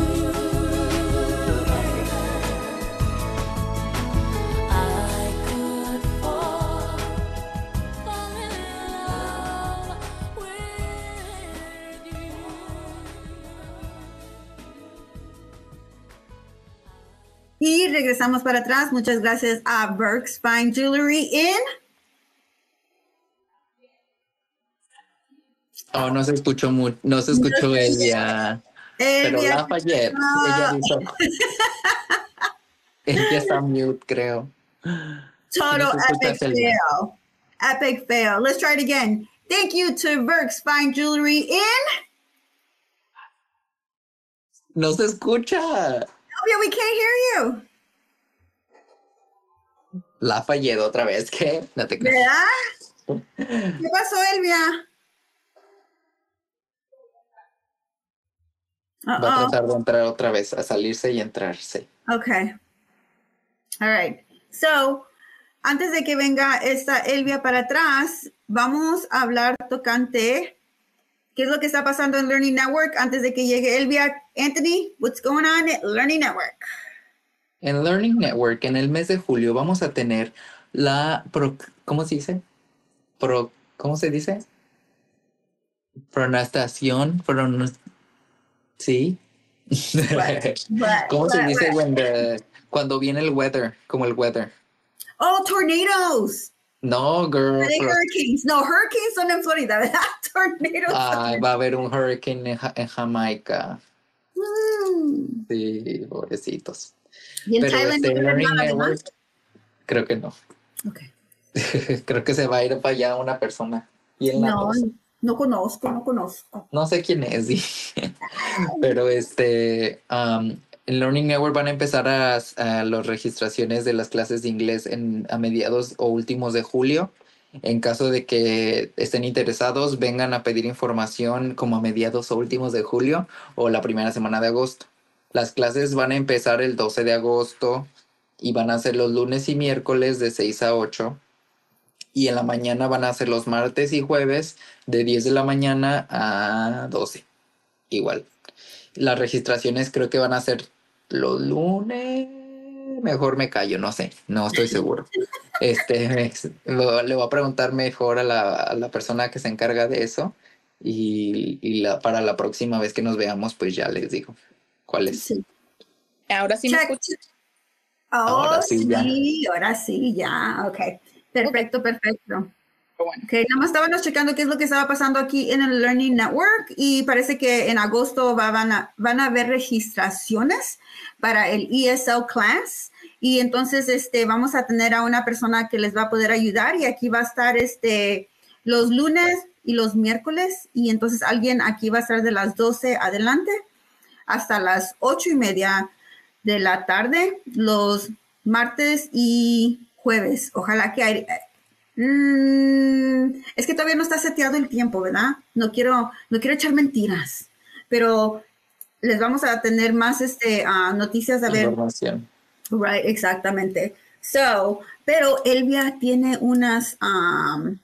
I could fall, fall in love with you. Y regresamos para atrás. Muchas gracias a Burke's Fine Jewelry in. Oh, no se escuchó mucho, no se escuchó ella. Pero Elvia- Lafayette, No. ella dijo. Ella está mute, creo. Total No se escucha epic Elvia. fail. Epic fail. Let's try it again. Thank you to Burke's Fine Jewelry in. No se escucha. Elvia, we can't hear you. Lafayette otra vez, ¿qué? No te creas. ¿Verdad? ¿Qué pasó, Elvia? Va a Uh-oh. tratar de entrar otra vez, a salirse y entrarse. Okay. All right. So, antes de que venga esta Elvia para atrás, vamos a hablar tocante qué es lo que está pasando en Learning Network antes de que llegue Elvia. Anthony, what's going on at Learning Network? En Learning Network, en el mes de julio, vamos a tener la... Pro, ¿Cómo se dice? Pro, ¿Cómo se dice? Pronunciación. Pronun, ¿sí? What? What? ¿Cómo se What? dice What? when the- cuando viene el weather? Como el weather. Oh, tornadoes. No, girl. Are they pero- hurricanes? No, hurricanes son en Florida, ¿verdad? Tornadoes. Ay, va a haber un hurricane en, Ja- en Jamaica. Mm. Sí, pobrecitos. Y en Pero Thailand este no hay Learning nada, Network, creo que no. Okay. Creo que se va a ir para allá una persona. Y en la No, cosa. no conozco, no conozco. No sé quién es, sí. Pero este, um, en Learning Network van a empezar a, a las registraciones de las clases de inglés en, a mediados o últimos de julio. En caso de que estén interesados, vengan a pedir información como a mediados o últimos de julio o la primera semana de agosto. Las clases van a empezar el doce de agosto y van a ser los lunes y miércoles de seis a ocho. Y en la mañana van a ser los martes y jueves de diez de la mañana a doce. Igual. Las registraciones creo que van a ser los lunes. Mejor me callo, no sé, no estoy seguro. Este, lo- le voy a preguntar mejor a la, a la persona que se encarga de eso. Y, y la, para la próxima vez que nos veamos, pues ya les digo cuál es. Sí. Ahora sí me Check. escuchas. Oh, Ahora sí, ya. sí, ahora sí, ya. Ok. Perfecto, perfecto. Pero bueno, Ok, nada más estábamos checando qué es lo que estaba pasando aquí en el Learning Network y parece que en agosto va- van, a, van a haber registraciones para el E S L Class y entonces este, vamos a tener a una persona que les va a poder ayudar y aquí va a estar este, los lunes y los miércoles y entonces alguien aquí va a estar de las doce adelante hasta las ocho y media de la tarde los martes y jueves. Ojalá que hay, Mm, es que todavía no está seteado el tiempo, ¿verdad? No quiero, no quiero echar mentiras, pero les vamos a tener más este, ah, noticias a ver. Información. Right, exactamente. So, pero Elvia tiene unas, um,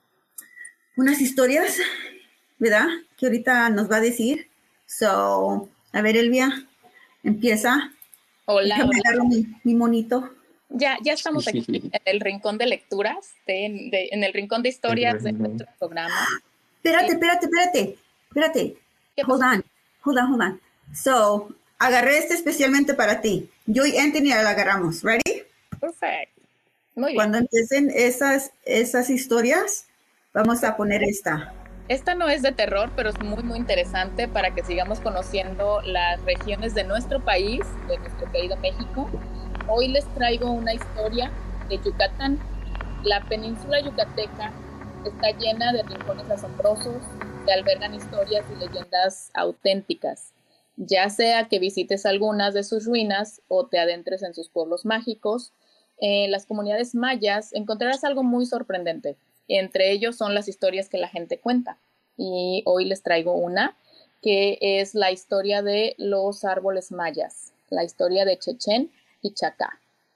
unas historias, ¿verdad? Que ahorita nos va a decir. So, a ver, Elvia, empieza. hola, Déjame hola. agarrar mi, mi monito. Ya, ya estamos aquí en el rincón de lecturas, de- de- en el rincón de historias de nuestro programa. Espérate, espérate, espérate, espérate. ¿Qué Hold pasó? on, hold on, hold on. So, agarré este especialmente para ti. Yo y Anthony la agarramos. ¿Ready? Perfecto. Muy bien. Cuando empiecen esas, esas historias, vamos a poner esta. Esta no es de terror, pero es muy, muy interesante para que sigamos conociendo las regiones de nuestro país, de nuestro querido México. Hoy les traigo una historia de Yucatán. La península yucateca está llena de rincones asombrosos que albergan historias y leyendas auténticas. Ya sea que visites algunas de sus ruinas o te adentres en sus pueblos mágicos, en las comunidades mayas encontrarás algo muy sorprendente. Entre ellos son las historias que la gente cuenta. Y hoy les traigo una que es la historia de los árboles mayas, la historia de Chechen y Chacá.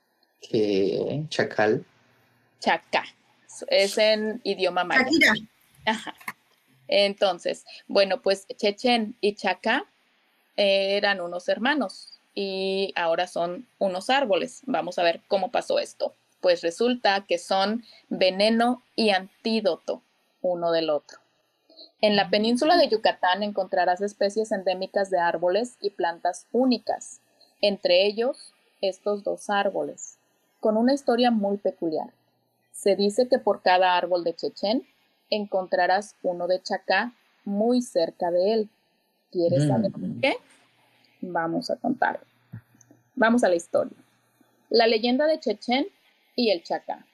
¿Qué? Chacal. Chacá. Es en idioma maya. Shakira. Ajá. Entonces, bueno, pues Chechen y Chacá eran unos hermanos y ahora son unos árboles. Vamos a ver cómo pasó esto. Pues resulta que son veneno y antídoto uno del otro. En la península de Yucatán encontrarás especies endémicas de árboles y plantas únicas, entre ellos estos dos árboles, con una historia muy peculiar. Se dice que por cada árbol de Chechen encontrarás uno de Chacá muy cerca de él. ¿Quieres Mm. saber por qué? Vamos a contar. Vamos a la historia. La leyenda de Chechen y el Chacá.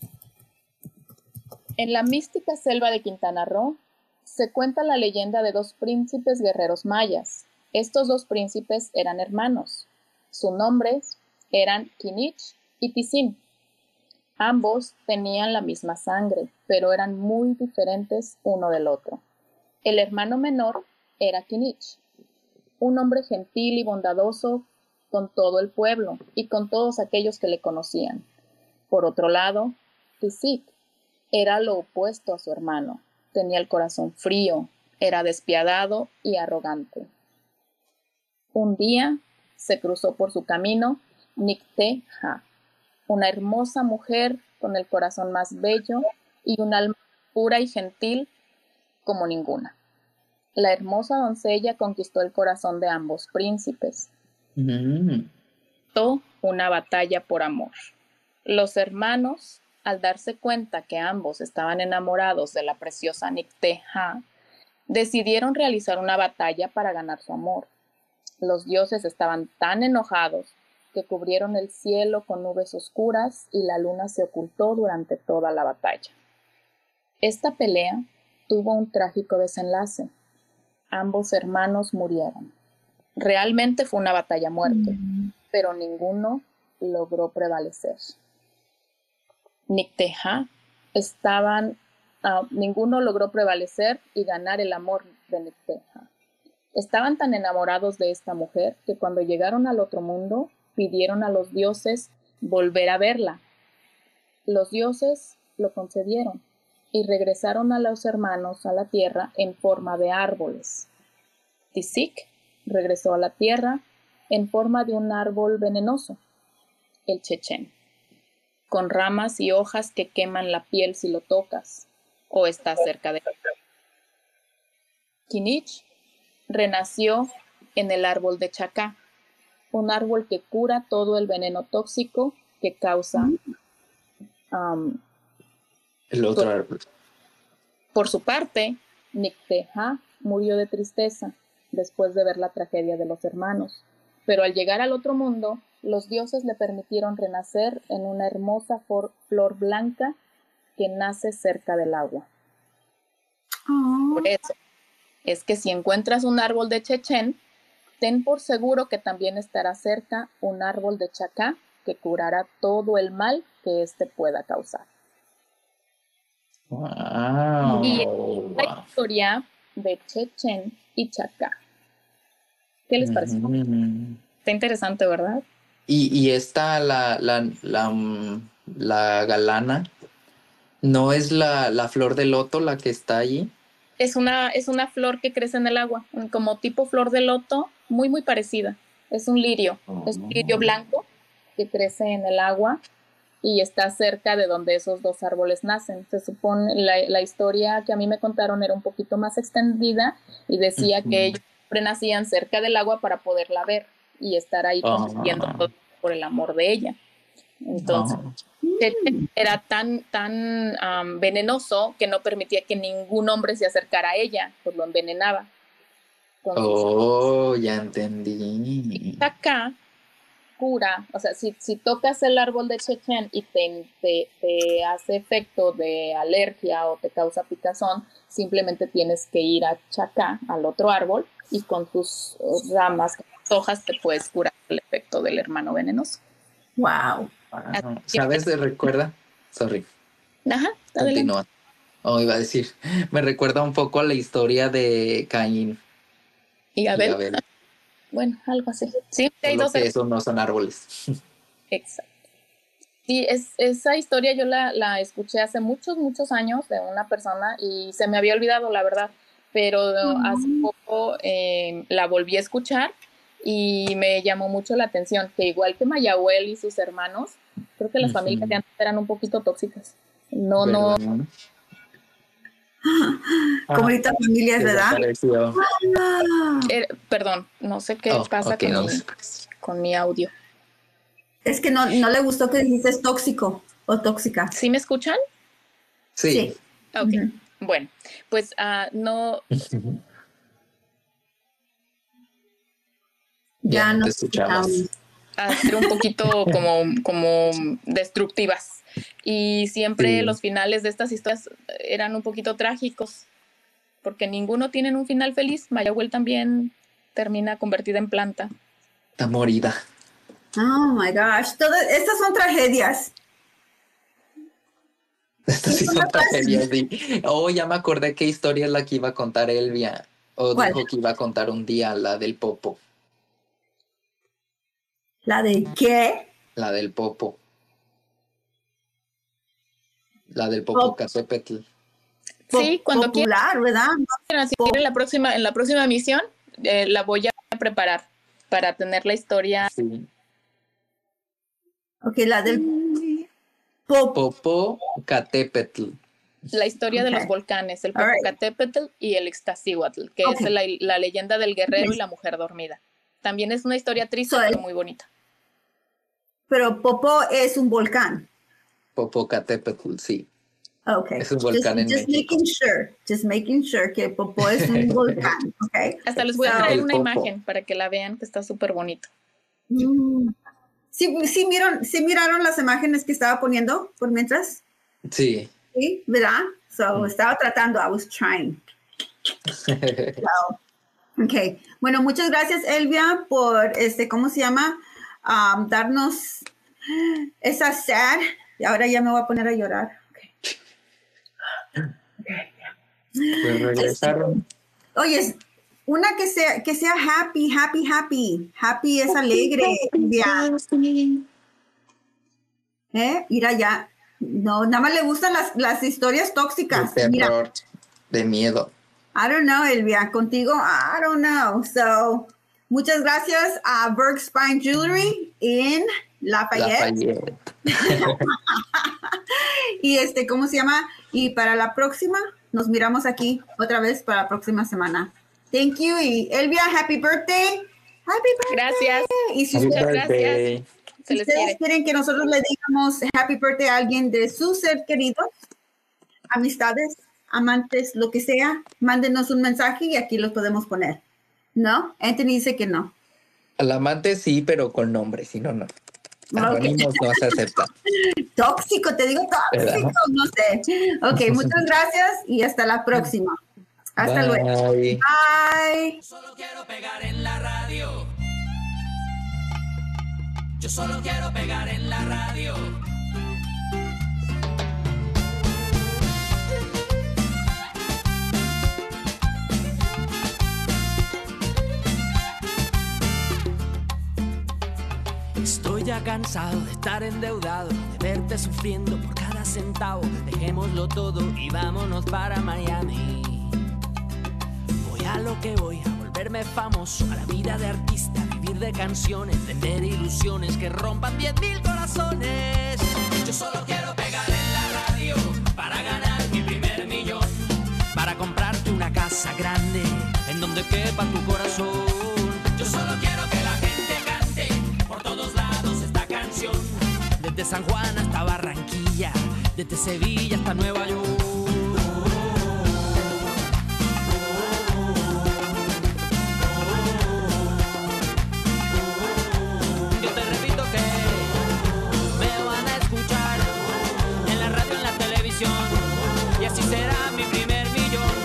En la mística selva de Quintana Roo se cuenta la leyenda de dos príncipes guerreros mayas. Estos dos príncipes eran hermanos. Sus nombres eran Quinich y Tizín. Ambos tenían la misma sangre, pero eran muy diferentes uno del otro. El hermano menor era Quinich, un hombre gentil y bondadoso con todo el pueblo y con todos aquellos que le conocían. Por otro lado, Tizín era lo opuesto a su hermano. Tenía el corazón frío, era despiadado y arrogante. Un día se cruzó por su camino Nicteja, una hermosa mujer con el corazón más bello y un alma pura y gentil como ninguna. La hermosa doncella conquistó el corazón de ambos príncipes. Mm. Comenzó una batalla por amor. Los hermanos, al darse cuenta que ambos estaban enamorados de la preciosa Nicteja, decidieron realizar una batalla para ganar su amor. Los dioses estaban tan enojados que cubrieron el cielo con nubes oscuras y la luna se ocultó durante toda la batalla. Esta pelea tuvo un trágico desenlace. Ambos hermanos murieron. Realmente fue una batalla a muerte, mm. pero ninguno logró prevalecer. Nicteja estaban, uh, ninguno logró prevalecer y ganar el amor de Nicteja. Estaban tan enamorados de esta mujer que cuando llegaron al otro mundo pidieron a los dioses volver a verla. Los dioses lo concedieron y regresaron a los hermanos a la tierra en forma de árboles. Tisik regresó a la tierra en forma de un árbol venenoso, el chechén, con ramas y hojas que queman la piel si lo tocas o estás cerca de él. Kinich renació en el árbol de Chacá, un árbol que cura todo el veneno tóxico que causa um, el otro árbol. Por su parte, Nicteja murió de tristeza después de ver la tragedia de los hermanos, pero al llegar al otro mundo, los dioses le permitieron renacer en una hermosa for- flor blanca que nace cerca del agua. Oh. Por eso, es que si encuentras un árbol de Chechén, ten por seguro que también estará cerca un árbol de Chacá que curará todo el mal que éste pueda causar. Wow. Y es la historia de Chechén y Chacá. ¿Qué les parece? Mm. Está interesante, ¿verdad? Y, y esta, la, la, la, mm, la galana, ¿no es la, la flor de loto la que está allí? Es una, es una flor que crece en el agua, como tipo flor de loto, muy, muy parecida. Es un lirio, Oh. es un lirio blanco que crece en el agua y está cerca de donde esos dos árboles nacen. Se supone, la, la historia que a mí me contaron era un poquito más extendida y decía Ujú. que ellos siempre nacían cerca del agua para poderla ver y estar ahí Oh. compitiendo todo por el amor de ella. Entonces, Oh. Chechén era tan, tan um, venenoso que no permitía que ningún hombre se acercara a ella, pues lo envenenaba. Con sus- Oh, ya entendí. Acá cura, o sea, si, si tocas el árbol de Chechén y te, te, te hace efecto de alergia o te causa picazón, simplemente tienes que ir a Chacá, al otro árbol, y con tus ramas, con tus hojas, te puedes curar el efecto del hermano venenoso. Wow. Wow. ¿Sabes? ¿Te recuerda? Sorry, Ajá, adelante. continúa. Oh, iba a decir, me recuerda un poco a la historia de Caín Y y Abel, Abel, bueno, algo así. Sí, hay solo dos que esos no son árboles. Exacto. Sí, es, esa historia yo la, la escuché hace muchos, muchos años de una persona y se me había olvidado, la verdad, pero hace poco eh, la volví a escuchar y me llamó mucho la atención, que igual que Mayahuel y sus hermanos, creo que las Ujú. familias de antes eran un poquito tóxicas. No, no, ¿Verdad? Como ahorita familias, ¿verdad? Desapareció. Ah, eh, perdón, no sé qué Oh, pasa ok, con, no mi, sé. con mi audio. es que no, no le gustó que dijiste tóxico o tóxica. ¿Sí me escuchan? Sí. Ok, Ujú. bueno, pues uh, no, Ya Ya no no te escuchamos. a ser un poquito como, como destructivas. Y siempre Sí. los finales de estas historias eran un poquito trágicos, porque ninguno tiene un final feliz. Mayahuel también termina convertida en planta. Está morida. Oh my gosh. Todas estas son tragedias. Estas sí Sí, son no pasa. tragedias. Sí. Oh, ya me acordé qué historia es la que iba a contar Elvia. O ¿Cuál? dijo que iba a contar un día, la del popo. ¿La de qué? La del popo. La del Pop- Popocatépetl. Sí, Pop- cuando popular, ¿verdad? quieran, si Pop- quieren la próxima, en la próxima emisión, eh, la voy a preparar para tener la historia, Sí. Ok, la del pop. Popocatépetl. la historia de Ok. los volcanes, el All right. Popocatépetl y el Ixtaccíhuatl, que Ok. es la, la leyenda del guerrero Yes. y la mujer dormida. También es una historia triste, So, pero el- muy bonita. Pero Popó es un volcán. Popocatépetl, sí. Okay. Es un Just, volcán en just México. making sure. Just making sure que Popó es un volcán. Okay. Hasta les voy a So- traer El una Popo. imagen para que la vean, que está súper bonito. Mm. Sí, sí, miraron, sí miraron las imágenes que estaba poniendo por mientras. Sí. Sí, ¿verdad? So, Mm. estaba tratando. I was trying. So, ok. Bueno, muchas gracias, Elvia, por este, ¿cómo se llama? Um, darnos esa sad. Y ahora ya me voy a poner a llorar. Pues regresaron. Oye, una que sea, que sea happy, happy, happy. Happy es alegre. Ya. ¿Eh? Mira ya. No, nada más le gustan las, las historias tóxicas. De Mira. terror, de miedo. I don't know, Elvia. Contigo, I don't know. So, muchas gracias a Berg Spine Jewelry en Lafayette. Lafayette. Y este, ¿cómo se llama? Y para la próxima, nos miramos aquí otra vez para la próxima semana. Thank you. Y Elvia, happy birthday. Happy birthday. Gracias. Y si Happy ustedes, birthday. Se si les ustedes quiere. quieren que nosotros le digamos happy birthday a alguien de sus ser queridos, amistades, amantes, lo que sea, mándenos un mensaje y aquí los podemos poner. ¿No? Anthony dice que no. Al amante sí, pero con nombre, si no, no. Anónimos no se acepta. Tóxico, te digo tóxico, ¿Verdad? no sé. Ok, muchas gracias y hasta la próxima. Hasta Bye. luego. Bye. Solo quiero pegar en la radio. Yo solo quiero pegar en la radio. Estoy ya cansado de estar endeudado, de verte sufriendo por cada centavo. Dejémoslo todo y vámonos para Miami. Voy a lo que voy, a volverme famoso, a la vida de artista, vivir de canciones, vender ilusiones que rompan diez mil corazones. Yo solo quiero pegar en la radio para ganar mi primer millón, para comprarte una casa grande en donde quepa tu corazón. Yo solo quiero que la gente cante por todos lados esta canción, desde San Juan hasta Barranquilla, desde Sevilla hasta Nueva York. Yo te repito que me van a escuchar en la radio, en la televisión, y así será mi primer millón.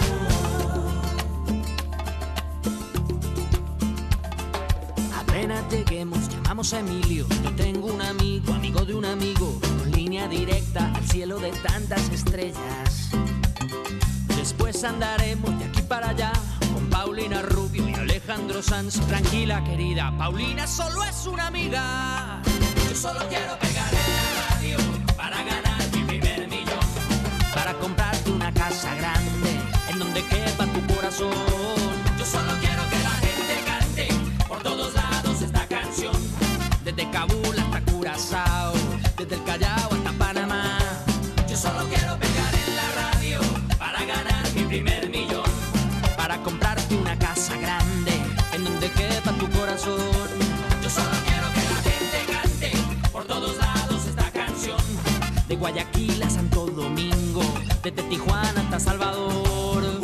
Apenas lleguemos, llamamos a Emilio. Yo tengo un amigo, amigo de un amigo, con línea directa al cielo de tantas estrellas. Después andaremos de aquí para allá con Paulina Rubio y Alejandro Sanz. Tranquila, querida, Paulina solo es una amiga. Yo solo quiero pegar en la radio para ganar mi primer millón, para comprarte una casa grande en donde quepa tu corazón. Yo solo quiero que la gente cante por todos lados esta canción, desde Kabul hasta Curazao, desde el Callao hasta Panamá. Yo solo quiero pegar en la radio para ganar mi primer millón, para comprarte una casa grande en donde quepa tu corazón. Yo solo quiero que la gente cante por todos lados esta canción, de Guayaquil a Santo Domingo, desde Tijuana hasta Salvador.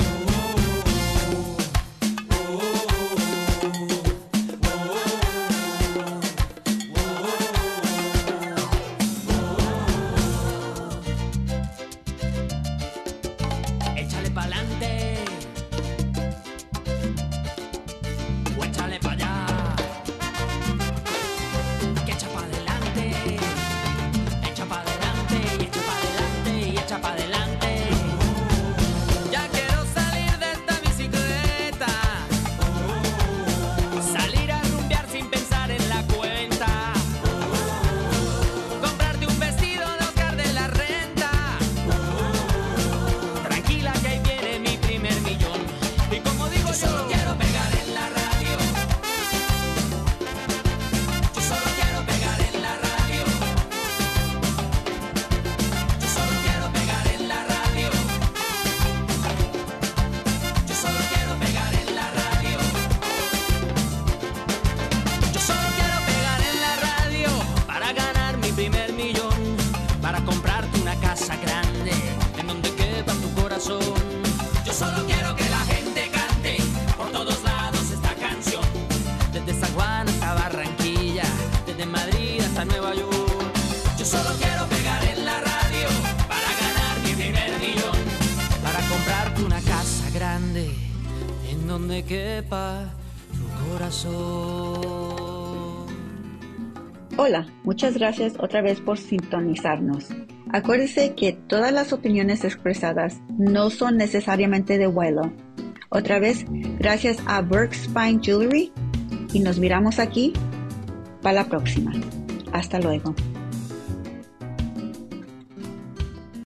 Échale pa'lante o échale pa' allá, que echa pa' adelante, echa pa' adelante y echa pa' adelante y echa pa' adelante. Ya quiero salir de esta bicicleta, salir a rumbear sin pensar en la cuenta, comprarte un vestido de Oscar de la Renta. Tranquila que ahí viene mi primer millón. Y como digo, yo solo quiero pegar en la radio. Yo solo quiero pegar en la radio. Yo solo quiero pegar en la radio. Yo solo quiero pegar en la radio. Yo solo quiero pegar en la radio para ganar mi primer millón, para comprarte una casa grande en donde quepa tu corazón. Yo solo quiero que la gente cante por todos lados esta canción, desde San Juan hasta Barranquilla, desde Madrid hasta Nueva York. Yo solo quiero pegar en la radio para ganar mi primer millón, para comprarte una casa grande en donde quepa tu corazón. Hola, muchas gracias otra vez por sintonizarnos. Acuérdese que todas las opiniones expresadas no son necesariamente de Wylo. Otra vez, gracias a Berg Spine Jewelry y nos miramos aquí para la próxima. Hasta luego.